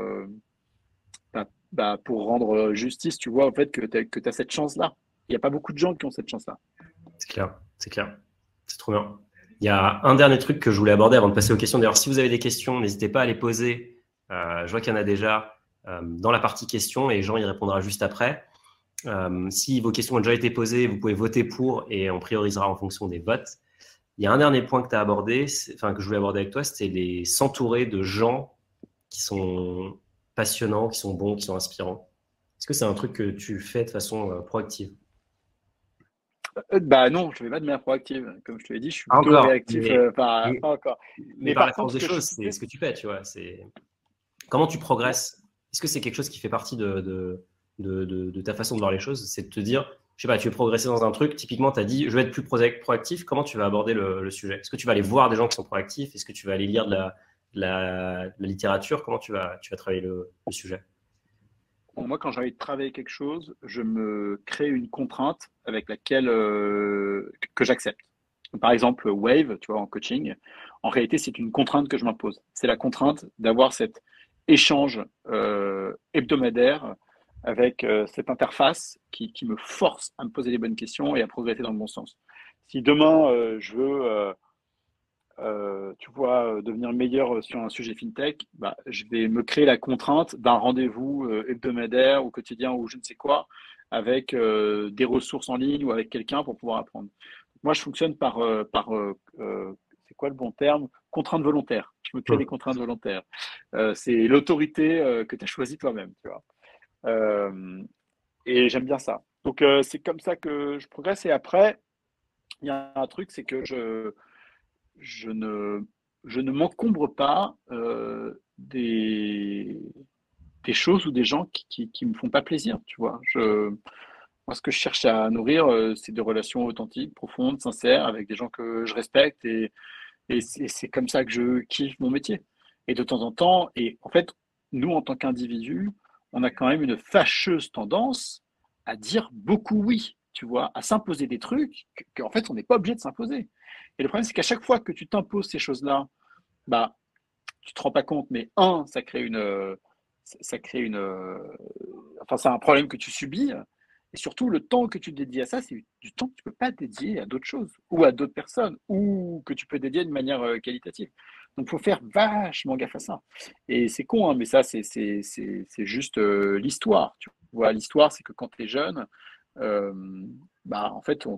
pour rendre justice, tu vois, en fait, que tu as cette chance-là. Il n'y a pas beaucoup de gens qui ont cette chance-là. C'est clair, c'est clair. C'est trop bien. Il y a un dernier truc que je voulais aborder avant de passer aux questions. D'ailleurs, si vous avez des questions, n'hésitez pas à les poser. Je vois qu'il y en a déjà dans la partie questions et Jean y répondra juste après. Si vos questions ont déjà été posées, vous pouvez voter pour et on priorisera en fonction des votes. Il y a un dernier point que tu as abordé, que je voulais aborder avec toi, c'était s'entourer de gens qui sont passionnants, qui sont bons, qui sont inspirants. Est-ce que c'est un truc que tu fais de façon proactive? Bah non, je ne fais pas de manière proactive. Comme je te l'ai dit, je suis Pas plutôt encore, réactif, pas, mais, pas encore. mais Mais par par la force contre, ce des que je choses, c'est fais, ce que tu fais, tu vois. Comment tu bon, progresses? Est-ce que c'est quelque chose qui fait partie de ta façon de voir les choses? C'est de te dire, je sais pas, tu veux progresser dans un truc, typiquement, tu as dit, je vais être plus proactif. Comment tu vas aborder le sujet? Est-ce que tu vas aller voir des gens qui sont proactifs? Est-ce que tu vas aller lire de la littérature? Comment tu vas travailler le sujet? bon, moi, quand j'ai envie de travailler quelque chose, je me crée une contrainte avec laquelle que j'accepte. Par exemple, Wave, tu vois, en coaching, en réalité, c'est une contrainte que je m'impose. C'est la contrainte d'avoir cet échange hebdomadaire avec cette interface qui me force à me poser les bonnes questions et à progresser dans le bon sens. Si demain, je veux, tu vois, devenir meilleur sur un sujet fintech, bah, je vais me créer la contrainte d'un rendez-vous hebdomadaire ou quotidien ou je ne sais quoi avec des ressources en ligne ou avec quelqu'un pour pouvoir apprendre. Moi, je fonctionne c'est quoi le bon terme? Contrainte volontaire. Je me crée des Hum. contraintes volontaires. C'est l'autorité que tu as choisie toi-même, tu vois. Euh, et j'aime bien ça. Donc, c'est comme ça que je progresse. Et après, il y a un truc, c'est que je ne, je ne m'encombre pas des choses ou des gens qui me font pas plaisir, tu vois. Moi, ce que je cherche à nourrir, c'est des relations authentiques, profondes, sincères, avec des gens que je respecte et c'est comme ça que je kiffe mon métier. Et de temps en temps, et en fait, nous, en tant qu'individus, on a quand même une fâcheuse tendance à dire beaucoup oui, tu vois, à s'imposer des trucs qu'en fait, on n'est pas obligé de s'imposer. Et le problème, c'est qu'à chaque fois que tu t'imposes ces choses-là, bah, tu te rends pas compte, mais ça crée ça crée enfin, c'est un problème que tu subis. Et surtout, le temps que tu dédies à ça, c'est du temps que tu peux pas dédier à d'autres choses, ou à d'autres personnes, ou que tu peux dédier de manière qualitative. Donc, il faut faire vachement gaffe à ça. Et c'est con, hein, mais ça, c'est juste l'histoire. Tu vois, l'histoire, c'est que quand tu es jeune, euh, bah, en fait,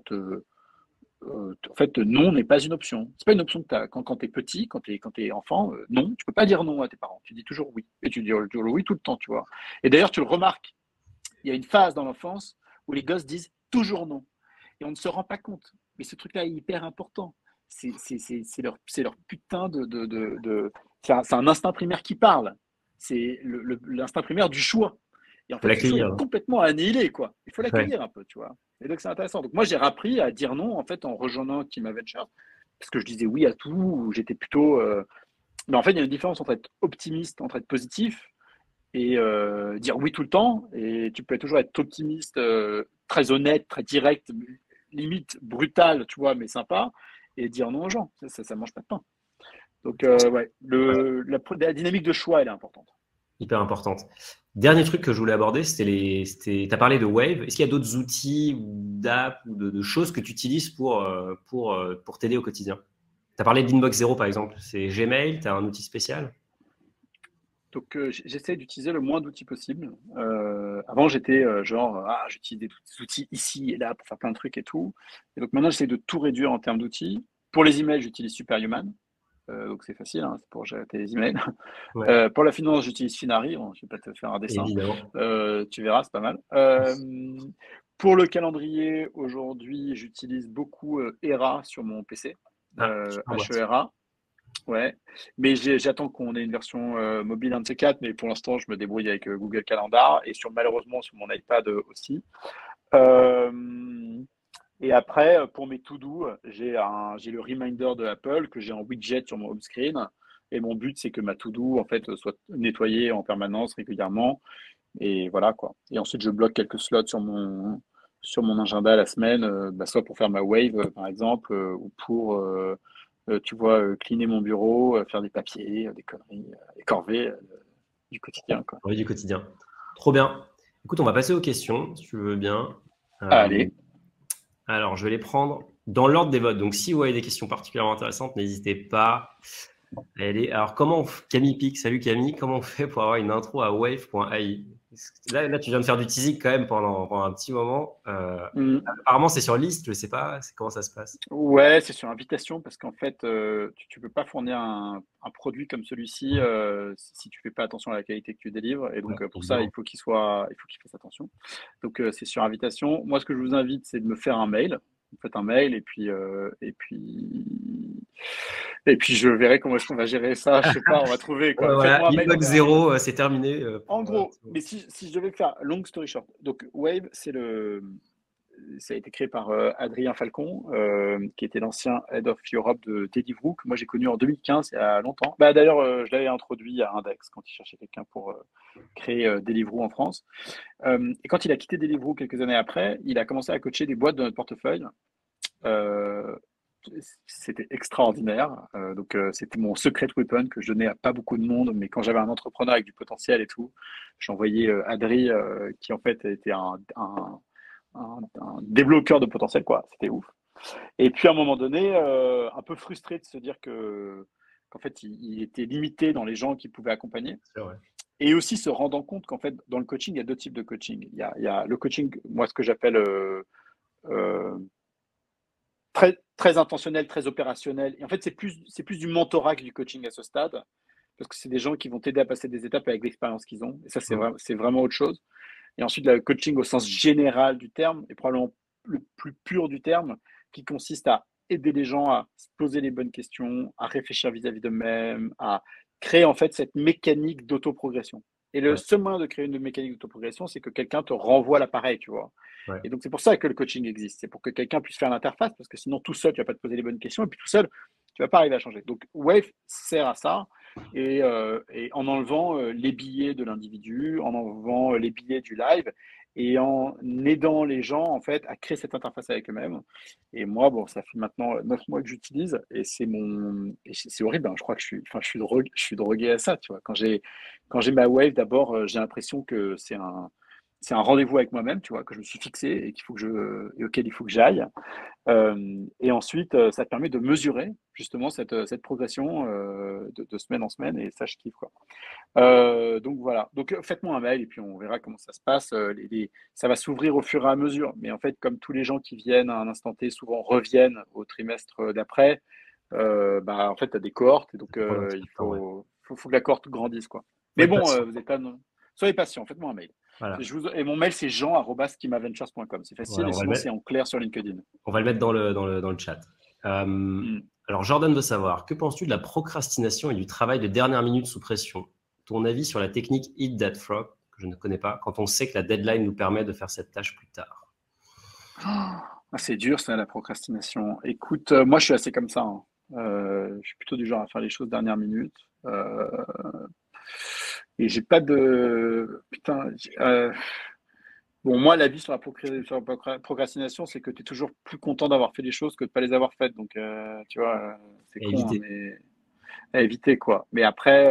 en fait, non n'est pas une option. C'est pas une option que tu as quand tu es petit, quand t'es enfant. Non, tu peux pas dire non à tes parents. Tu dis toujours oui. Et tu dis toujours oui tout le temps, tu vois. Et d'ailleurs, tu le remarques, il y a une phase dans l'enfance où les gosses disent toujours non. Et on ne se rend pas compte. Mais ce truc-là est hyper important. C'est leur putain c'est un instinct primaire qui parle. C'est l'instinct primaire du choix. Et en Faut fait, ce choix l'accueillir, est hein. complètement annihilé, quoi. Il faut Ouais. l'accueillir un peu, tu vois. Et donc, c'est intéressant. Donc, moi, j'ai appris à dire non, en fait, en rejoignant Team Adventure, parce que je disais oui à tout. J'étais plutôt. Mais en fait, il y a une différence entre être optimiste, entre être positif et dire oui tout le temps. Et tu peux toujours être optimiste, très honnête, très direct, limite brutal, tu vois, mais sympa, et dire non aux gens. Ça mange pas de pain. Donc, ouais, la dynamique de choix, elle est importante. Hyper importante. Dernier truc que je voulais aborder, tu as parlé de Wave. Est-ce qu'il y a d'autres outils ou d'apps ou de choses que tu utilises pour t'aider au quotidien? Tu as parlé d'Inbox Zero, par exemple. C'est Gmail, tu as un outil spécial? Donc, j'essaie d'utiliser le moins d'outils possible. Avant, j'étais j'utilise des outils ici et là pour faire plein de trucs et tout. Et donc maintenant, j'essaie de tout réduire en termes d'outils. Pour les emails, j'utilise Superhuman. Donc c'est facile, hein, c'est pour gérer tes emails. Ouais, Pour la finance, j'utilise Finari. Bon, je vais pas te faire un dessin. évidemment. Tu verras, c'est pas mal. Pour le calendrier, aujourd'hui, j'utilise beaucoup Hera sur mon PC. Ah, super boîte. HERA. Ouais, mais j'attends qu'on ait une version mobile un de ces quatre, mais pour l'instant, je me débrouille avec Google Calendar et malheureusement sur mon iPad aussi. Euh, et après, pour mes to-do, j'ai le reminder de Apple que j'ai en widget sur mon home screen. Et mon but, c'est que ma to-do, en fait, soit nettoyée en permanence, régulièrement. Et voilà, quoi. Et ensuite, je bloque quelques slots sur mon agenda la semaine, soit pour faire ma wave, par exemple, ou pour, tu vois, cleaner mon bureau, faire des papiers, des conneries, des corvées du quotidien, quoi. Oui, du quotidien. Trop bien. Écoute, on va passer aux questions, si tu veux bien. Euh, Allez. alors, je vais les prendre dans l'ordre des votes. Donc, si vous avez des questions particulièrement intéressantes, n'hésitez pas. Allez, alors, Camille Pic, salut Camille, comment on fait pour avoir une intro à wave.ai? Là, tu viens de faire du teasing quand même pendant un petit moment. Mm. Apparemment, c'est sur liste, je ne sais pas comment ça se passe. Ouais, c'est sur invitation parce qu'en fait, tu peux pas fournir un produit comme celui-ci si tu fais pas attention à la qualité que tu délivres. Et Ouais, donc pour ça, évidemment. il faut qu'il fasse attention. Donc c'est sur invitation. Moi, ce que je vous invite, c'est de me faire un mail. Vous faites un mail et puis je verrai comment est-ce qu'on va gérer ça. Je sais pas, on va trouver quoi. Voilà, Faites-moi un mail, on inbox verra. zéro, c'est terminé. En gros, mais si je devais faire long story short, donc Wave, ça a été créé par Adrien Falcon, qui était l'ancien Head of Europe de Deliveroo, que moi j'ai connu en 2015, il y a longtemps. Bah, d'ailleurs, je l'avais introduit à Index quand il cherchait quelqu'un pour créer Deliveroo en France. Et quand il a quitté Deliveroo quelques années après, il a commencé à coacher des boîtes de notre portefeuille. Euh, C'était extraordinaire. Donc, c'était mon secret weapon que je donnais à pas beaucoup de monde, mais quand j'avais un entrepreneur avec du potentiel et tout, j'envoyais Adri, qui en fait était un débloqueur de potentiel, quoi. C'était ouf. Et puis à un moment donné, un peu frustré de se dire qu'en fait, il était limité dans les gens qu'il pouvait accompagner. C'est vrai. Et aussi se rendant compte qu'en fait, dans le coaching, il y a deux types de coaching. Il y a le coaching, moi, ce que j'appelle euh, très, très intentionnel, très opérationnel. Et en fait, c'est plus du mentorat que du coaching à ce stade, parce que c'est des gens qui vont t'aider à passer des étapes avec l'expérience qu'ils ont. Et ça, c'est vraiment autre chose. Et ensuite, le coaching au sens général du terme, et probablement le plus pur du terme, qui consiste à aider les gens à se poser les bonnes questions, à réfléchir vis-à-vis d'eux-mêmes, à créer en fait cette mécanique d'autoprogression. Et le Ouais, seul moyen de créer une mécanique d'autoprogression, c'est que quelqu'un te renvoie l'appareil, tu vois. ouais. Et donc, c'est pour ça que le coaching existe. C'est pour que quelqu'un puisse faire l'interface, parce que sinon, tout seul, tu vas pas te poser les bonnes questions, et puis tout seul, tu vas pas arriver à changer. Donc, Wave sert à ça, et en enlevant les billets de l'individu, en enlevant les billets du live, et en aidant les gens, en fait, à créer cette interface avec eux-mêmes. Et moi, bon, ça fait maintenant 9 mois que j'utilise, et c'est horrible, hein. Je crois que je suis drogué à ça, tu vois. Quand j'ai ma Wave, d'abord, j'ai l'impression que c'est un rendez-vous avec moi-même, tu vois, que je me suis fixé et auquel il faut que j'aille. Et ensuite, ça te permet de mesurer justement cette progression de semaine en semaine, et ça, je kiffe, quoi. Donc voilà. Donc faites-moi un mail et puis on verra comment ça se passe. Ça va s'ouvrir au fur et à mesure. Mais en fait, comme tous les gens qui viennent à un instant T souvent reviennent au trimestre d'après, bah, en fait, tu as des cohortes, et donc Ça prend un petit peu il de temps, ouais. faut que la cohorte grandisse, quoi. Faut Mais être bon, patient. vous êtes pas. Soyez patient, faites-moi un mail. Voilà. Et mon mail, c'est jean@skimaventures.com. C'est facile, Voilà, et sinon, c'est en clair sur LinkedIn. on va le mettre dans le chat. Hmm. Alors, Jordan veut savoir, que penses-tu de la procrastination et du travail de dernière minute sous pression? Ton avis sur la technique Eat That Frog, que je ne connais pas, quand on sait que la deadline nous permet de faire cette tâche plus tard. Ah, c'est dur, ça, la procrastination. Écoute, moi, je suis assez comme ça, hein. Je suis plutôt du genre à faire les choses dernière minute. Euh, et j'ai pas de. Putain. Bon, moi, l'avis sur la procrastination, c'est que tu es toujours plus content d'avoir fait les choses que de pas les avoir faites. Donc, tu vois, c'est Et con, hein, éviter. mais à éviter, quoi. Mais après,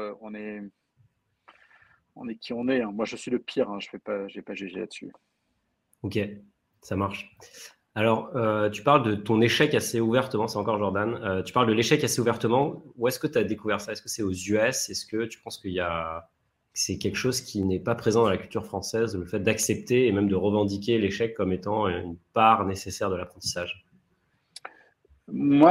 on est qui on est, hein. Moi, je suis le pire, hein. Je vais pas juger là-dessus. Ok, ça marche. Alors, tu parles de ton échec assez ouvertement, c'est encore Jordan. Tu parles de l'échec assez ouvertement. Où est-ce que tu as découvert ça? Est-ce que c'est aux US? Est-ce que tu penses que c'est quelque chose qui n'est pas présent dans la culture française, le fait d'accepter et même de revendiquer l'échec comme étant une part nécessaire de l'apprentissage? Moi,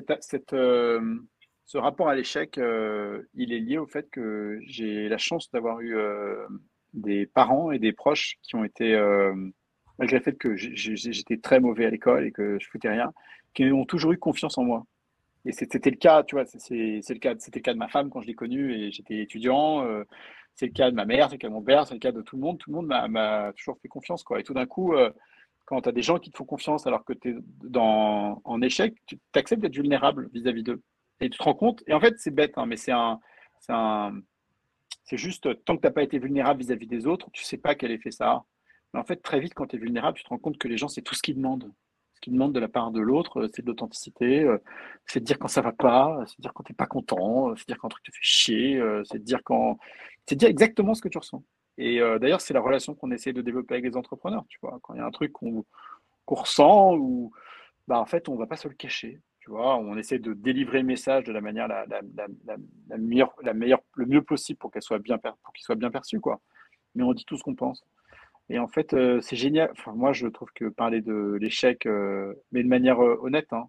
ce rapport à l'échec, il est lié au fait que j'ai la chance d'avoir eu des parents et des proches qui ont été, malgré le fait que j'étais très mauvais à l'école et que je foutais rien, qui ont toujours eu confiance en moi. Et c'était le cas, tu vois, c'était le cas de ma femme quand je l'ai connue et j'étais étudiant. C'est le cas de ma mère, c'est le cas de mon père, c'est le cas de tout le monde. Tout le monde m'a toujours fait confiance, quoi. Et tout d'un coup, quand tu as des gens qui te font confiance alors que tu es en échec, tu acceptes d'être vulnérable vis-à-vis d'eux. Et tu te rends compte, et en fait, c'est bête, hein, mais c'est un, c'est juste, tant que tu n'as pas été vulnérable vis-à-vis des autres, tu sais pas quel effet ça a. Mais en fait, très vite, quand tu es vulnérable, tu te rends compte que les gens, c'est tout ce qu'ils demandent. Ce qu'ils demandent de la part de l'autre, c'est de l'authenticité, c'est de dire quand ça va pas, c'est de dire quand tu n'es pas content, c'est de dire quand un truc te fait chier, c'est de dire exactement ce que tu ressens. Et d'ailleurs, c'est la relation qu'on essaie de développer avec les entrepreneurs, tu vois. Quand il y a un truc qu'on ressent, ou bah, en fait, on va pas se le cacher. Tu vois, on essaie de délivrer le message de la manière la meilleure, le mieux possible pour pour qu'il soit bien perçu, quoi. Mais on dit tout ce qu'on pense. Et en fait, c'est génial. Enfin, moi, je trouve que parler de l'échec, mais de manière honnête, hein,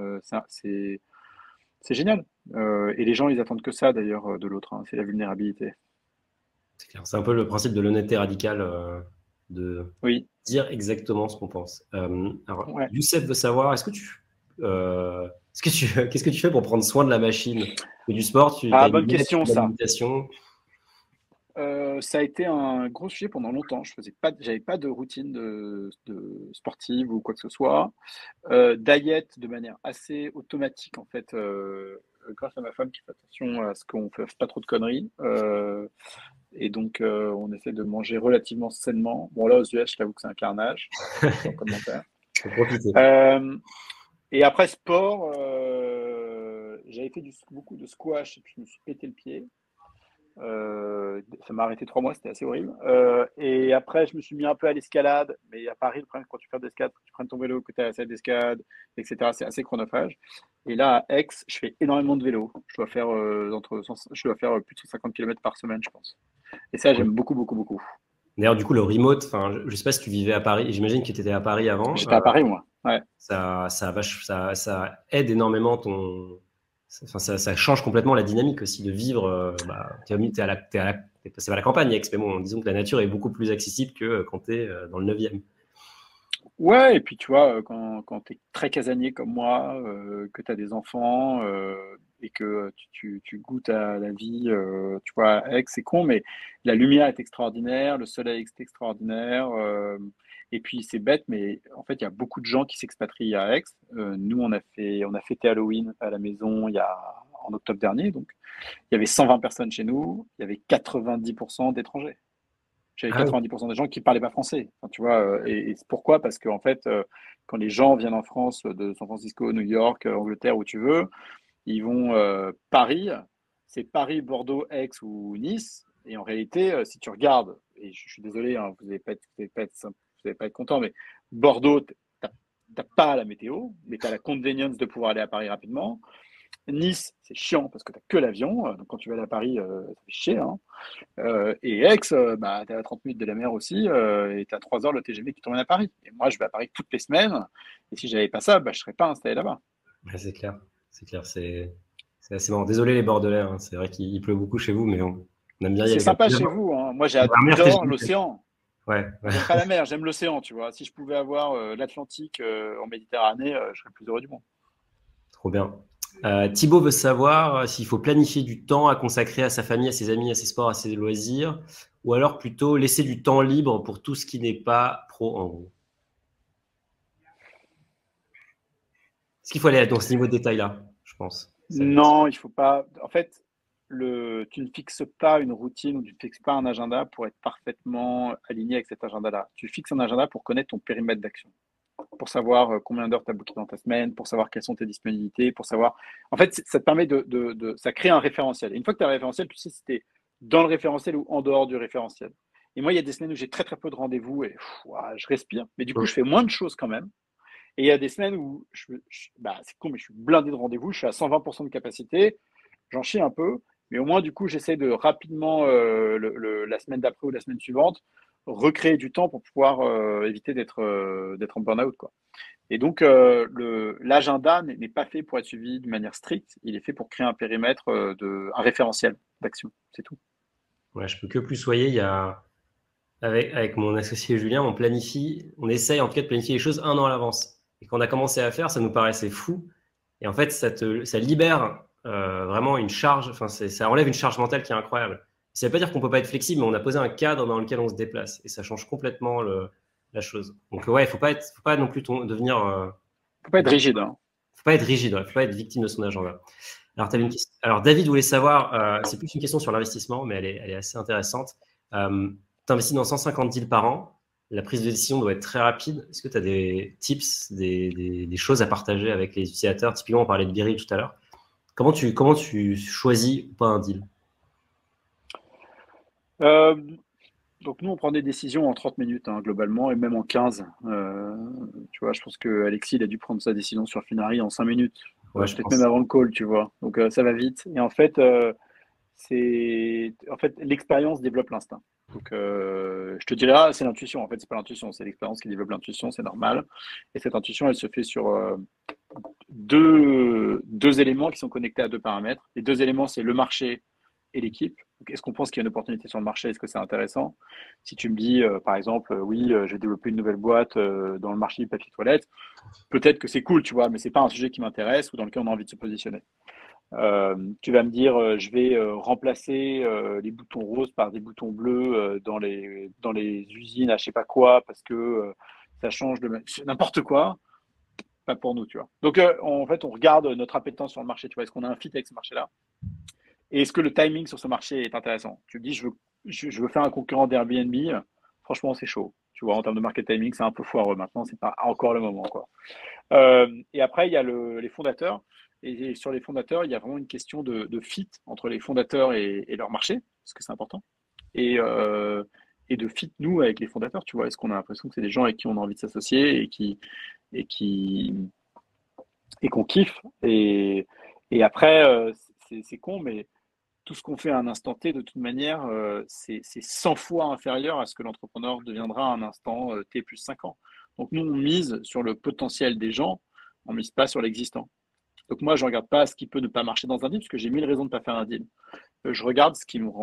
c'est génial. Et les gens, ils attendent que ça, d'ailleurs, de l'autre, hein. C'est la vulnérabilité. C'est clair. C'est un peu le principe de l'honnêteté radicale de, Oui, dire exactement ce qu'on pense. Alors, Ouais. Youssef veut savoir, qu'est-ce que tu fais pour prendre soin de la machine? Tu fais du sport, tu as Ah, une bonne diète, tu question, fais de la ça. méditation? Ça a été un gros sujet pendant longtemps. J'avais pas de routine sportive ou quoi que ce soit. Diet de manière assez automatique, en fait, grâce à ma femme qui fait attention à ce qu'on fasse pas trop de conneries. Et donc, on essaie de manger relativement sainement. Bon, là, aux US, je t'avoue que c'est un carnage, sans commentaire. Faut profiter. Euh, et après sport, j'avais fait beaucoup de squash et puis je me suis pété le pied. Ça m'a arrêté 3 mois, c'était assez horrible. Et après, je me suis mis un peu à l'escalade. Mais à Paris, le problème, quand tu fais de l'escalade, tu prends ton vélo, que tu as la salle d'escalade, etc., c'est assez chronophage. Et là, à Aix, je fais énormément de vélo. Je dois faire plus de 150 km par semaine, je pense. Et ça, j'aime beaucoup, beaucoup, beaucoup. D'ailleurs, du coup, le remote, enfin, je ne sais pas si tu vivais à Paris, j'imagine que tu étais à Paris avant. J'étais à Paris, moi. Ouais. Ça aide énormément ça change complètement la dynamique aussi de vivre. C'est pas la campagne, Aix, mais bon, disons que la nature est beaucoup plus accessible que quand tu es dans le 9e. Ouais, et puis tu vois, quand tu es très casanier comme moi, que tu as des enfants et que tu goûtes à la vie, tu vois, à Aix, c'est con, mais la lumière est extraordinaire, le soleil est extraordinaire. Et puis c'est bête, mais en fait, il y a beaucoup de gens qui s'expatrient à Aix. Nous, on a fêté Halloween à la maison en octobre dernier, donc il y avait 120 personnes chez nous, il y avait 90% d'étrangers. J'avais Ah oui. 90% des gens qui parlaient pas français. Enfin, tu vois, et c'est pourquoi? Parce qu'en fait, quand les gens viennent en France, de San Francisco, New York, Angleterre, où tu veux, ils vont Paris, c'est Paris, Bordeaux, Aix ou Nice. Et en réalité, si tu regardes, et je suis désolé, hein, vous allez pas être content, mais Bordeaux, t'as pas la météo, mais tu as la convenience de pouvoir aller à Paris rapidement. Nice, c'est chiant parce que tu n'as que l'avion. Donc quand tu vas aller à Paris, ça fait chier, hein. Et Aix, bah, tu es à 30 minutes de la mer aussi, et tu as 3 heures le TGV qui t'emmène à Paris. Et moi, je vais à Paris toutes les semaines. Et si j'avais pas ça, bah, je serais pas installé là-bas. Ouais, c'est clair. C'est clair. C'est assez marrant. Désolé les Bordelais, hein. C'est vrai qu'il pleut beaucoup chez vous, mais on aime bien y C'est aller. sympa chez vous, hein. Moi, La mer j'adore TGV. l'océan. Ouais, ouais. J'aime pas la mer, j'aime l'océan, tu vois. Si je pouvais avoir l'Atlantique en Méditerranée, je serais le plus heureux du monde. Trop bien. Thibaut veut savoir s'il faut planifier du temps à consacrer à sa famille, à ses amis, à ses sports, à ses loisirs, ou alors plutôt laisser du temps libre pour tout ce qui n'est pas pro en gros. Est-ce qu'il faut aller dans ce niveau de détail-là, je pense? Non, il faut pas. En fait, tu ne fixes pas une routine ou tu ne fixes pas un agenda pour être parfaitement aligné avec cet agenda-là. Tu fixes un agenda pour connaître ton périmètre d'action, pour savoir combien d'heures tu as booké dans ta semaine, pour savoir quelles sont tes disponibilités, pour savoir. En fait, ça te permet ça crée un référentiel. Et une fois que tu as un référentiel, tu sais si tu es dans le référentiel ou en dehors du référentiel. Et moi, il y a des semaines où j'ai très très peu de rendez-vous et ouah, je respire, mais du coup, je fais moins de choses quand même. Et il y a des semaines où bah, c'est con, mais je suis blindé de rendez-vous, je suis à 120% de capacité, j'en chie un peu, mais au moins, du coup, j'essaie de rapidement, la semaine d'après ou la semaine suivante, recréer du temps pour pouvoir éviter d'être en burn-out, quoi. Et donc, l'agenda n'est pas fait pour être suivi de manière stricte, il est fait pour créer un périmètre, un référentiel d'action, c'est tout. Ouais, je peux que plus soyer. Avec mon associé Julien, on essaye en tout cas de planifier les choses 1 an à l'avance. Et quand on a commencé à faire, ça nous paraissait fou. Et en fait, ça libère vraiment une charge, enfin, ça enlève une charge mentale qui est incroyable. Ça ne veut pas dire qu'on ne peut pas être flexible, mais on a posé un cadre dans lequel on se déplace. Et ça change complètement la chose. Donc, ouais, il ne faut pas non plus devenir. Faut pas être rigide, hein. Faut pas être rigide, il ne faut pas être victime de son agenda. Alors, David voulait savoir, c'est plus une question sur l'investissement, mais elle est assez intéressante. Tu investis dans 150 deals par an. La prise de décision doit être très rapide. Est-ce que tu as des tips, des choses à partager avec les utilisateurs? Typiquement, on parlait de Biril tout à l'heure. Comment tu choisis ou pas un deal? Euh, donc nous, on prend des décisions en 30 minutes, hein, globalement, et même en 15. Tu vois, je pense que Alexis, il a dû prendre sa décision sur Finari en 5 minutes, Ouais, je peut-être même pense. avant le call, tu vois. Donc ça va vite. Et en fait, l'expérience développe l'instinct. Donc je te dirais, c'est l'intuition. En fait, c'est pas l'intuition, c'est l'expérience qui développe l'intuition, c'est normal. Et cette intuition, elle se fait sur deux éléments qui sont connectés à deux paramètres. Les deux éléments, c'est le marché et l'équipe. Est-ce qu'on pense qu'il y a une opportunité sur le marché? Est-ce que c'est intéressant? Si tu me dis, par exemple, oui, je vais développer une nouvelle boîte dans le marché du papier toilette, peut-être que c'est cool, tu vois, mais c'est pas un sujet qui m'intéresse ou dans lequel on a envie de se positionner. Tu vas me dire, je vais remplacer les boutons roses par des boutons bleus dans les usines à je sais pas quoi parce que ça change de n'importe quoi, pas pour nous, tu vois. Donc en fait, on regarde notre appétence sur le marché, tu vois, est-ce qu'on a un fit avec ce marché-là? Et est-ce que le timing sur ce marché est intéressant? Tu me dis, je veux faire un concurrent d'Airbnb, franchement, c'est chaud. Tu vois, en termes de market timing, c'est un peu foireux. Maintenant, c'est pas encore le moment, quoi. Et après, il y a les fondateurs. Et sur les fondateurs, il y a vraiment une question de fit entre les fondateurs et leur marché, parce que c'est important. Et, et de fit, nous, avec les fondateurs, tu vois. Est-ce qu'on a l'impression que c'est des gens avec qui on a envie de s'associer et qui, et qu'on kiffe. Et après, c'est con, mais tout ce qu'on fait à un instant T, de toute manière, c'est 100 fois inférieur à ce que l'entrepreneur deviendra à un instant T plus 5 ans. Donc nous, on mise sur le potentiel des gens, on mise pas sur l'existant. Donc moi, je regarde pas ce qui peut ne pas marcher dans un deal, parce que j'ai 1000 raisons de ne pas faire un deal. Je regarde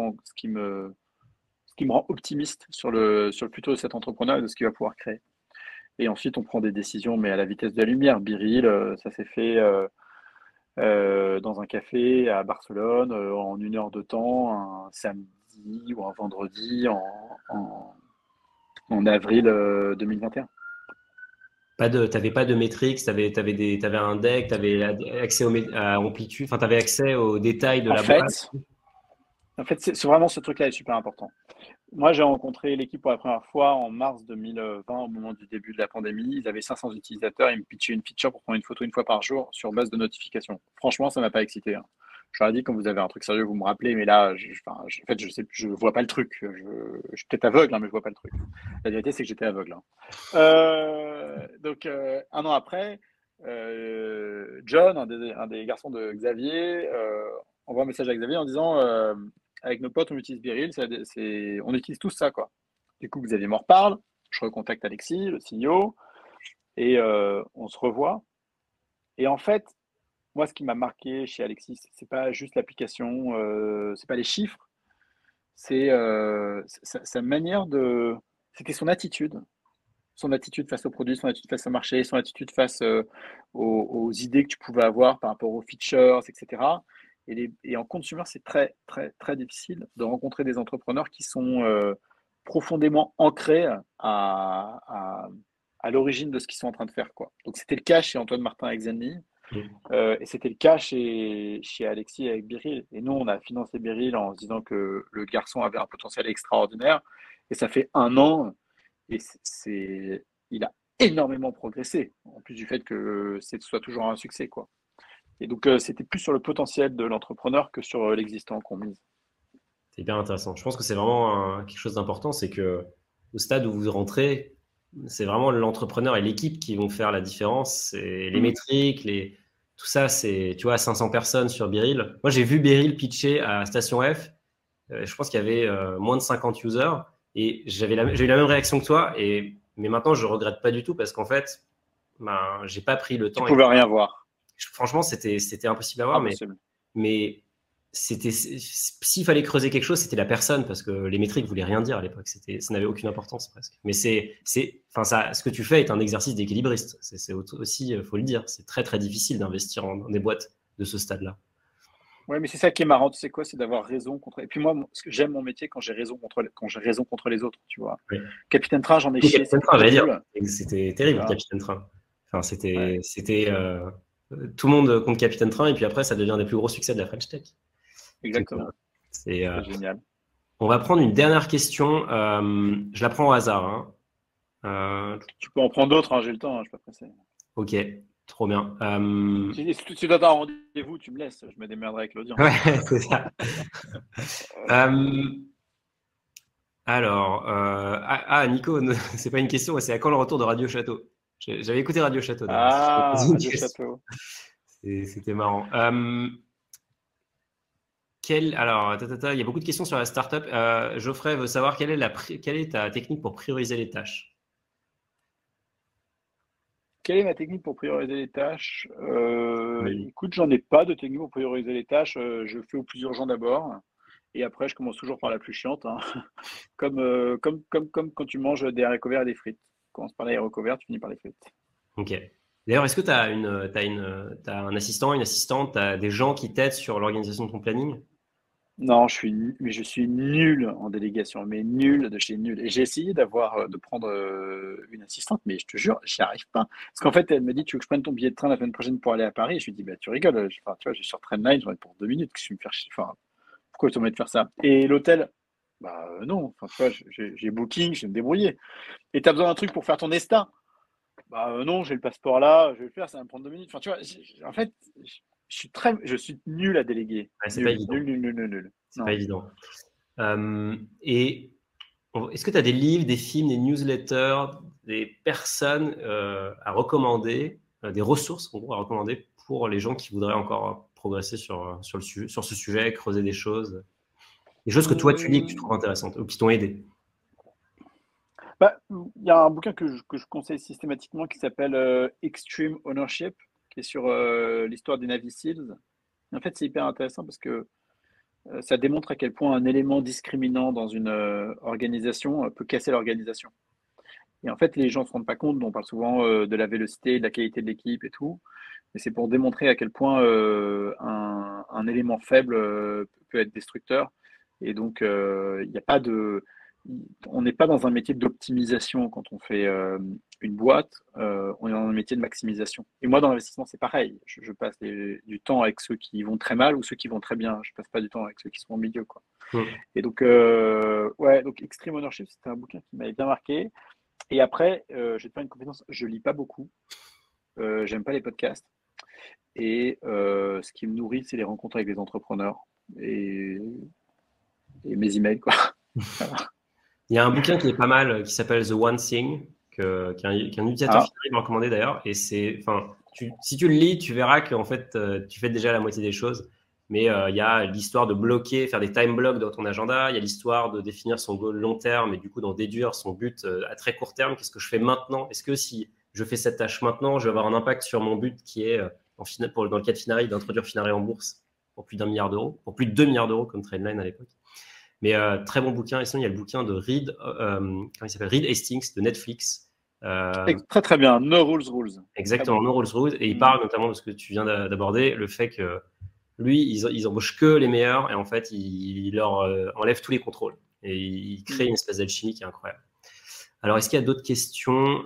ce qui me rend optimiste sur le futur de cet entrepreneur et de ce qu'il va pouvoir créer. Et ensuite, on prend des décisions, mais à la vitesse de la lumière. Biril, ça s'est fait dans un café à Barcelone en 1 heure de temps, un samedi ou un vendredi en avril 2021. T'avais pas de métriques, t'avais un deck, t'avais accès à amplitude, enfin, t'avais accès aux détails de En la boîte. fait, en fait, c'est vraiment ce truc-là est super important. Moi, j'ai rencontré l'équipe pour la première fois en mars 2020, au moment du début de la pandémie. Ils avaient 500 utilisateurs. Ils me pitchaient une feature pour prendre une photo une fois par jour sur base de notifications. Franchement, ça m'a pas excité, hein. Je leur ai dit, quand vous avez un truc sérieux, vous me rappelez, mais là, en fait, je vois pas le truc. Je suis peut-être aveugle, hein, mais je vois pas le truc. La vérité, c'est que j'étais aveugle, hein. Donc, 1 an après, John, un des garçons de Xavier, envoie un message à Xavier en disant avec nos potes, on utilise Biril, on utilise tous ça, quoi. Du coup, Xavier m'en reparle, je recontacte Alexis, le CEO, et on se revoit. Et en fait, moi, ce qui m'a marqué chez Alexis, c'est pas juste l'application, c'est pas les chiffres, c'est sa manière de. C'était son attitude. Son attitude face au produit, son attitude face au marché, son attitude face aux idées que tu pouvais avoir par rapport aux features, etc. Et en consumer, c'est très, très, très difficile de rencontrer des entrepreneurs qui sont profondément ancrés à l'origine de ce qu'ils sont en train de faire, quoi. Donc, c'était le cas chez Antoine Martin avec Zenly. Et c'était le cas chez Alexis avec Biril. Et nous, on a financé Biril en se disant que le garçon avait un potentiel extraordinaire. Et ça fait 1 an. Et il a énormément progressé, en plus du fait que ce soit toujours un succès, quoi. Et donc, c'était plus sur le potentiel de l'entrepreneur que sur l'existant qu'on mise. C'est hyper intéressant. Je pense que c'est vraiment quelque chose d'important, c'est que au stade où vous rentrez, c'est vraiment l'entrepreneur et l'équipe qui vont faire la différence. Et les métriques, tout ça, c'est, tu vois, 500 personnes sur Biril. Moi, j'ai vu Biril pitcher à Station F. Je pense qu'il y avait moins de 50 users. Et j'ai eu la même réaction que toi. Mais maintenant, je regrette pas du tout parce qu'en fait, j'ai pas pris le temps. Tu pouvais rien voir. Franchement, c'était impossible à voir. Impossible. Mais s'il fallait creuser quelque chose, c'était la personne parce que les métriques voulaient rien dire à l'époque. Ça n'avait aucune importance presque. Mais ce que tu fais est un exercice d'équilibriste. C'est aussi, faut le dire, c'est très très difficile d'investir dans des boîtes de ce stade-là. Ouais, mais c'est ça qui est marrant, tu sais quoi, c'est d'avoir raison contre. Et puis moi, j'aime mon métier quand j'ai raison contre les autres, tu vois. Oui. Capitaine Train, j'en ai chié. Capitaine Train, j'allais dire. C'était terrible, voilà. Capitaine Train. Enfin, c'était tout le monde contre Capitaine Train, et puis après, ça devient un des plus gros succès de la French Tech. Exactement. C'est génial. On va prendre une dernière question. Je la prends au hasard. Tu peux en prendre d'autres, hein, j'ai le temps, hein, je suis pas pressé. Ok, trop bien. Si tu dois avoir un rendez-vous, tu me laisses, je me démerderai avec l'audience. Ouais, c'est ça. Alors, Nico, c'est pas une question, c'est à quand le retour de Radio Château? J'avais écouté Radio Château. Radio Château. C'était marrant. Il y a beaucoup de questions sur la startup. Geoffrey veut savoir quelle est ta technique pour prioriser les tâches? Quelle est ma technique pour prioriser les tâches? Écoute, j'en ai pas de technique pour prioriser les tâches. Je fais au plus urgent d'abord. Et après, je commence toujours par la plus chiante, hein. Comme quand tu manges des haricots verts et des frites. Tu commences par les haricots verts, tu finis par les frites. Ok. D'ailleurs, est-ce que tu as un assistant, une assistante, tu as des gens qui t'aident sur l'organisation de ton planning? Non, je suis nul en délégation, mais nul de chez nul. Et j'ai essayé de prendre une assistante, mais je te jure, j'y arrive pas. Parce qu'en fait, elle me dit, tu veux que je prenne ton billet de train la semaine prochaine pour aller à Paris? Et je lui dis, bah, tu rigoles. Enfin, tu vois, je suis sur Trainline, j'en ai pour 2 minutes. Que je vais me faire chier. Enfin, pourquoi tu m'as de faire ça? Et l'hôtel? Bah, non. Enfin, tu vois, j'ai Booking, je vais me débrouiller. Et t'as besoin d'un truc pour faire ton ESTA? Bah, non, j'ai le passeport là, je vais le faire, ça va me prendre 2 minutes. Enfin, tu vois, en fait, je suis nul à déléguer. Ouais, c'est pas Nul, évident. nul, nul, nul, nul, nul. C'est pas Non. évident. Et est-ce que tu as des livres, des films, des newsletters, des personnes à recommander, des ressources en gros, à recommander pour les gens qui voudraient encore progresser sur ce sujet, creuser des choses que toi tu lis et que tu trouves Hum, intéressantes ou qui t'ont aidé? Bah, il y a un bouquin que je conseille systématiquement qui s'appelle Extreme Ownership, qui est sur l'histoire des Navy SEALs. En fait, c'est hyper intéressant parce que ça démontre à quel point un élément discriminant dans une organisation peut casser l'organisation. Et en fait, les gens ne se rendent pas compte, on parle souvent de la vélocité, de la qualité de l'équipe et tout, mais c'est pour démontrer à quel point un élément faible peut être destructeur. Et donc, il n'y a pas de, on n'est pas dans un métier d'optimisation quand on fait une boîte, on est dans un métier de maximisation. Et moi, dans l'investissement, c'est pareil. Je passe du temps avec ceux qui vont très mal ou ceux qui vont très bien. Je passe pas du temps avec ceux qui sont au milieu, quoi. Hmm. Et donc, ouais, donc Extreme Ownership, c'était un bouquin qui m'avait bien marqué. Et après, je vais te faire une confidence, je lis pas beaucoup. J'aime pas les podcasts. Et ce qui me nourrit, c'est les rencontres avec les entrepreneurs et, et mes emails, quoi. Il y a un bouquin qui est pas mal qui s'appelle The One Thing, qu'un utilisateur Ah, final m'a recommandé d'ailleurs. Et si tu le lis, tu verras qu'en fait, tu fais déjà la moitié des choses. Mais il y a l'histoire de bloquer, faire des time blocks dans ton agenda. Il y a l'histoire de définir son goal long terme et du coup d'en déduire son but à très court terme. Qu'est-ce que je fais maintenant? Est-ce que si je fais cette tâche maintenant, je vais avoir un impact sur mon but qui est, dans le cas de Finari, d'introduire Finari en bourse pour plus d'1 milliard d'euros, pour plus de 2 milliards d'euros comme Trainline à l'époque. Mais très bon bouquin. Et sinon, il y a le bouquin de comment il s'appelle? Reed Hastings de Netflix. très très bien. No rules rules. Très Exactement, bon. No Rules Rules. Et il Mm. parle notamment de ce que tu viens d'aborder, le fait que lui, ils embauchent que les meilleurs et en fait, il leur enlève tous les contrôles. Et il crée Mm. une espèce d'alchimie qui est incroyable. Alors, est-ce qu'il y a d'autres questions?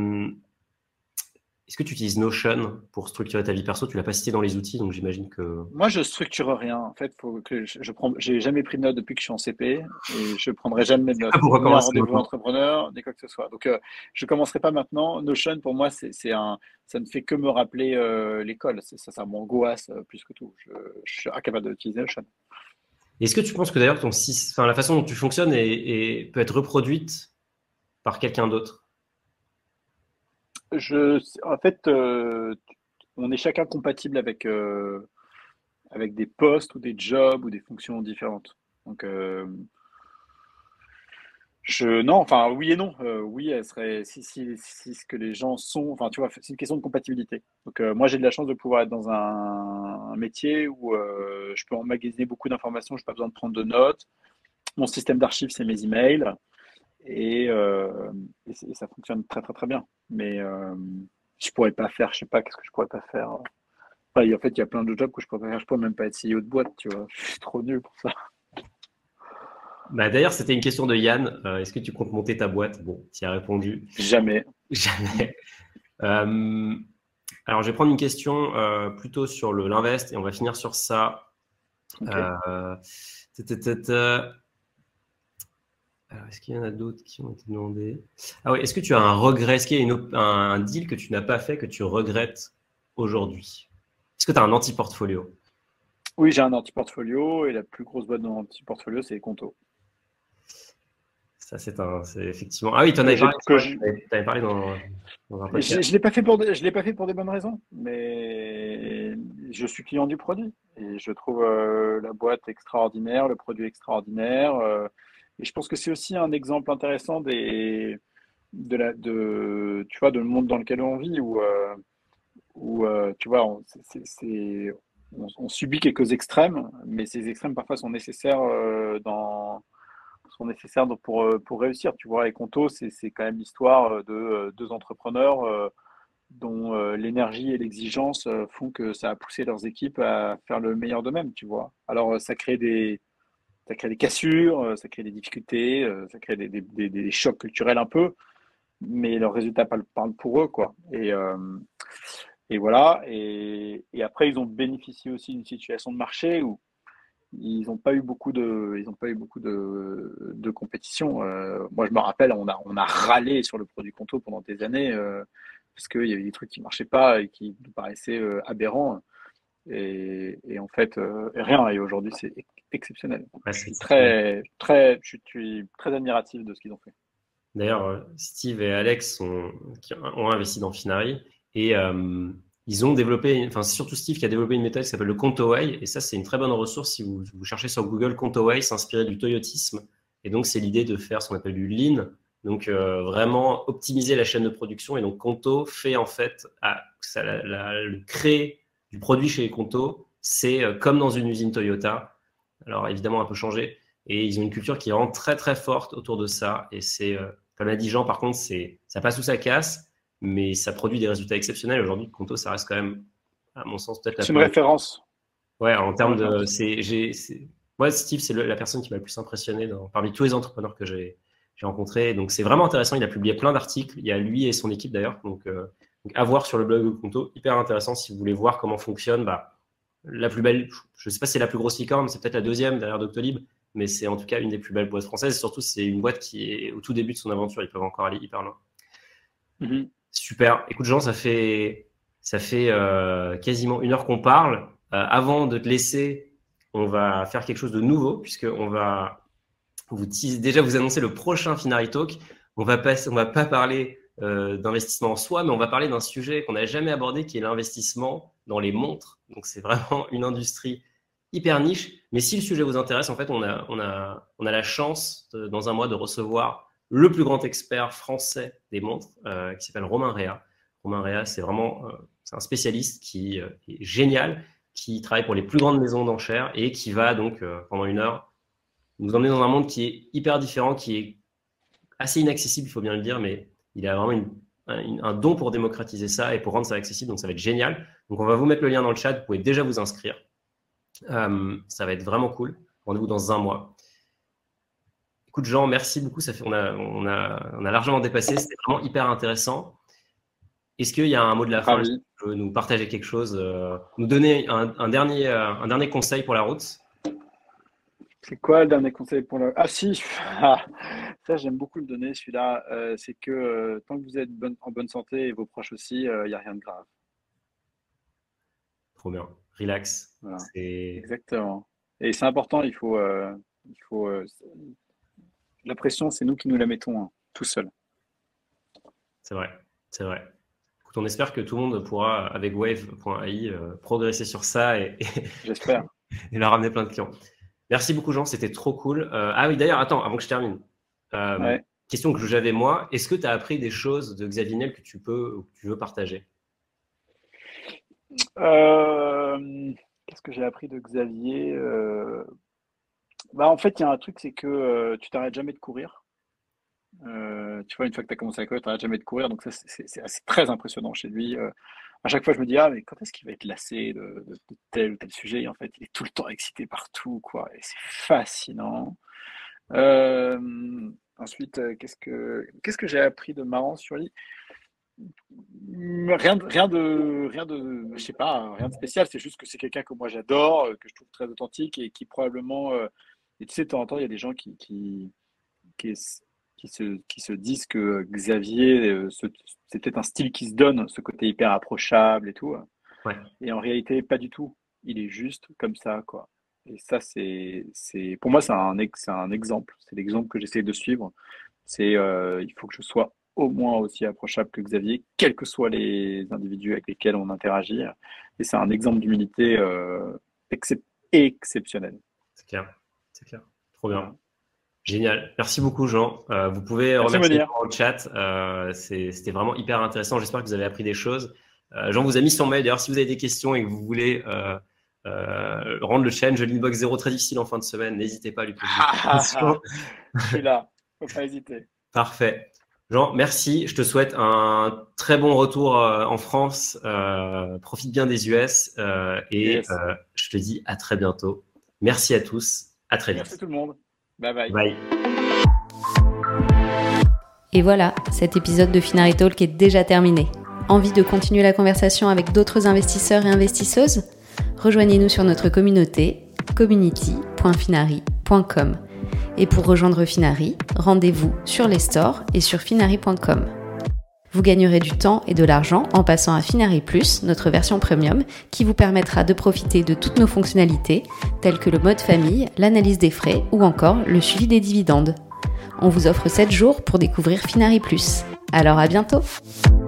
Est-ce que tu utilises Notion pour structurer ta vie perso? Tu l'as pas cité dans les outils, donc j'imagine que… Moi, je structure rien. En fait, faut que j'ai jamais pris de notes depuis que je suis en CP et je prendrai jamais de Ah, notes, pour ni un recommencer rendez-vous maintenant. entrepreneur, ni quoi que ce soit. Donc, je commencerai pas maintenant. Notion, pour moi, ça ne fait que me rappeler l'école. Ça m'angoisse plus que tout. Je suis incapable d'utiliser Notion. Est-ce que tu penses que d'ailleurs la façon dont tu fonctionnes peut être reproduite par quelqu'un d'autre? En fait, on est chacun compatible avec des postes ou des jobs ou des fonctions différentes. Donc, non, enfin, oui et non. Oui, elle serait, si ce que les gens sont, enfin, tu vois, c'est une question de compatibilité. Donc, moi, j'ai de la chance de pouvoir être dans un métier où je peux emmagasiner beaucoup d'informations, je n'ai pas besoin de prendre de notes. Mon système d'archives, c'est mes emails et, et ça fonctionne très, très, très bien. Mais je pourrais pas faire, je sais pas, qu'est-ce que je pourrais pas faire. Enfin, en fait, il y a plein de jobs que je pourrais pas faire. Je pourrais même pas être CEO de boîte, tu vois. Je suis trop nul pour ça. Bah, d'ailleurs, c'était une question de Yann. Est-ce que tu comptes monter ta boîte? Bon, tu y as répondu. Jamais. Jamais. Euh, alors, je vais prendre une question plutôt sur l'invest et on va finir sur ça. Ok. Euh, ta, ta, ta, ta. Alors, est-ce qu'il y en a d'autres qui ont été demandés? Ah oui, est-ce que tu as un regret? Est-ce qu'il y a un deal que tu n'as pas fait que tu regrettes aujourd'hui? Est-ce que tu as un anti-portfolio? Oui, j'ai un anti-portfolio et la plus grosse boîte dans anti-portfolio, c'est Conto. Ça, c'est effectivement. Ah oui, tu en Que avais j'ai, parlé, c'est que vrai, je, tu avais parlé dans un podcast. je l'ai pas fait je l'ai pas fait pour des bonnes raisons, mais je suis client du produit et je trouve la boîte extraordinaire, le produit extraordinaire. Et je pense que c'est aussi un exemple intéressant tu vois, de le monde dans lequel on vit où tu vois, on subit quelques extrêmes, mais ces extrêmes parfois sont nécessaires pour réussir. Tu vois, et Conto, c'est quand même l'histoire de deux entrepreneurs dont l'énergie et l'exigence font que ça a poussé leurs équipes à faire le meilleur d'eux-mêmes, tu vois. Alors, ça crée des cassures, ça crée des difficultés, ça crée des chocs culturels un peu, mais leurs résultats parlent pour eux, quoi. Et voilà. Et après, ils ont bénéficié aussi d'une situation de marché où ils ont pas eu beaucoup de compétition. Moi, je me rappelle, on a râlé sur le produit Conto pendant des années parce qu'il y avait des trucs qui marchaient pas et qui nous paraissaient aberrants. Et en fait, rien. Et aujourd'hui, c'est exceptionnel. Ouais, Je suis ouais. je suis très admiratif de ce qu'ils ont fait. D'ailleurs, Steve et Alex ont investi dans Finari et ils ont développé, enfin c'est surtout Steve qui a développé une méthode qui s'appelle le Contoway et ça c'est une très bonne ressource si vous cherchez sur Google Contoway, s'inspirer du toyotisme et donc c'est l'idée de faire ce qu'on appelle du lean, donc vraiment optimiser la chaîne de production et donc Conto fait en fait le créer du produit chez les Conto, c'est comme dans une usine Toyota, alors évidemment un peu changé et ils ont une culture qui est vraiment très très forte autour de ça et c'est comme l'a dit Jean, par contre, ça passe ou ça casse, mais ça produit des résultats exceptionnels. Aujourd'hui, Conto, ça reste quand même, à mon sens, peut-être la C'est une plus. référence. Ouais, en C'est une termes de. référence. Moi, Steve, c'est la personne qui m'a le plus impressionné parmi tous les entrepreneurs que j'ai rencontrés. Donc, c'est vraiment intéressant. Il a publié plein d'articles. Il y a lui et son équipe d'ailleurs. Donc, à voir sur le blog de Conto. Hyper intéressant si vous voulez voir comment fonctionne. Bah, la plus belle, je ne sais pas si c'est la plus grosse licorne, c'est peut-être la deuxième derrière Doctolib, mais c'est en tout cas une des plus belles boîtes françaises. Surtout, c'est une boîte qui est au tout début de son aventure. Ils peuvent encore aller hyper loin. Mhm. Super. Écoute, Jean, ça fait quasiment 1 heure qu'on parle. Avant de te laisser, on va faire quelque chose de nouveau, puisqu'on va déjà vous annoncer le prochain Finari Talk. On va pas parler d'investissement en soi, mais on va parler d'un sujet qu'on n'a jamais abordé, qui est l'investissement dans les montres. Donc, c'est vraiment une industrie hyper niche. Mais si le sujet vous intéresse, en fait, on a la chance, dans un mois, de recevoir le plus grand expert français des montres, qui s'appelle Romain Réa. Romain Réa, c'est vraiment c'est un spécialiste qui est génial, qui travaille pour les plus grandes maisons d'enchères et qui va donc, pendant 1 heure, nous emmener dans un monde qui est hyper différent, qui est assez inaccessible, il faut bien le dire, mais il a vraiment un don pour démocratiser ça et pour rendre ça accessible, donc ça va être génial. Donc on va vous mettre le lien dans le chat, vous pouvez déjà vous inscrire. Ça va être vraiment cool. Rendez-vous dans un mois. Écoute, Jean, merci beaucoup. On a largement dépassé. C'était vraiment hyper intéressant. Est-ce qu'il y a un mot de la fin? Est-ce que Ravi. tu peux nous partager quelque chose, nous donner un dernier conseil pour la route? C'est quoi le dernier conseil pour le... Ah si, ah, ça j'aime beaucoup le donner celui-là. C'est que tant que vous êtes en bonne santé et vos proches aussi, il n'y a rien de grave. Trop bien. Relax. Voilà, C'est exactement. Et c'est important, il faut, la pression, c'est nous qui nous la mettons hein, tout seul. c'est vrai. C'est vrai. Écoute, on espère que tout le monde pourra, avec wave.ai, progresser sur ça J'espère. et leur ramener plein de clients. Merci beaucoup, Jean. C'était trop cool. Ah oui, d'ailleurs, attends, avant que je termine. Ouais. Question que j'avais moi. Est-ce que tu as appris des choses de Xavier Niel que tu veux partager? Qu'est-ce que j'ai appris de Xavier? Bah, en fait, il y a un truc, c'est que tu t'arrêtes jamais de courir. Tu vois, une fois que tu as commencé à courir, tu n'arrêtes jamais de courir. Donc, ça, c'est très impressionnant chez lui. À chaque fois, je me dis, ah, mais quand est-ce qu'il va être lassé de tel ou tel sujet? Et en fait, il est tout le temps excité partout, quoi. Et c'est fascinant. Ensuite, qu'est-ce que j'ai appris de marrant sur lui? Je sais pas, rien de spécial. C'est juste que c'est quelqu'un que moi j'adore, que je trouve très authentique et qui probablement, et tu sais, de temps en temps, il y a des gens qui, qui se disent que Xavier, c'est peut-être un style qui se donne, ce côté hyper approchable et tout. Ouais. Et en réalité, pas du tout. Il est juste comme ça, quoi. Et ça, pour moi, c'est un exemple. C'est l'exemple que j'essaie de suivre. Il faut que je sois au moins aussi approchable que Xavier, quels que soient les individus avec lesquels on interagit. Et c'est un exemple d'humilité exceptionnel. C'est clair. C'est clair. Trop bien. Voilà. Génial. Merci beaucoup, Jean. Vous pouvez Merci remercier Mounir. dans le chat. C'était vraiment hyper intéressant. J'espère que vous avez appris des choses. Jean vous a mis son mail. D'ailleurs, si vous avez des questions et que vous voulez rendre le challenge de l'inbox 0 très difficile en fin de semaine. N'hésitez pas à lui poser des questions. Je suis là, faut pas hésiter. Parfait. Jean, merci. Je te souhaite un très bon retour en France. Profite bien des US et je te dis à très bientôt. Merci à tous. À très vite. Merci tout le monde. Bye bye. Bye. Et voilà, cet épisode de Finary Talk est déjà terminé. Envie de continuer la conversation avec d'autres investisseurs et investisseuses ? Rejoignez-nous sur notre communauté community.finary.com. Et pour rejoindre Finary, rendez-vous sur les stores et sur finary.com. Vous gagnerez du temps et de l'argent en passant à Finary Plus, notre version premium, qui vous permettra de profiter de toutes nos fonctionnalités, telles que le mode famille, l'analyse des frais ou encore le suivi des dividendes. On vous offre 7 jours pour découvrir Finary Plus. Alors à bientôt!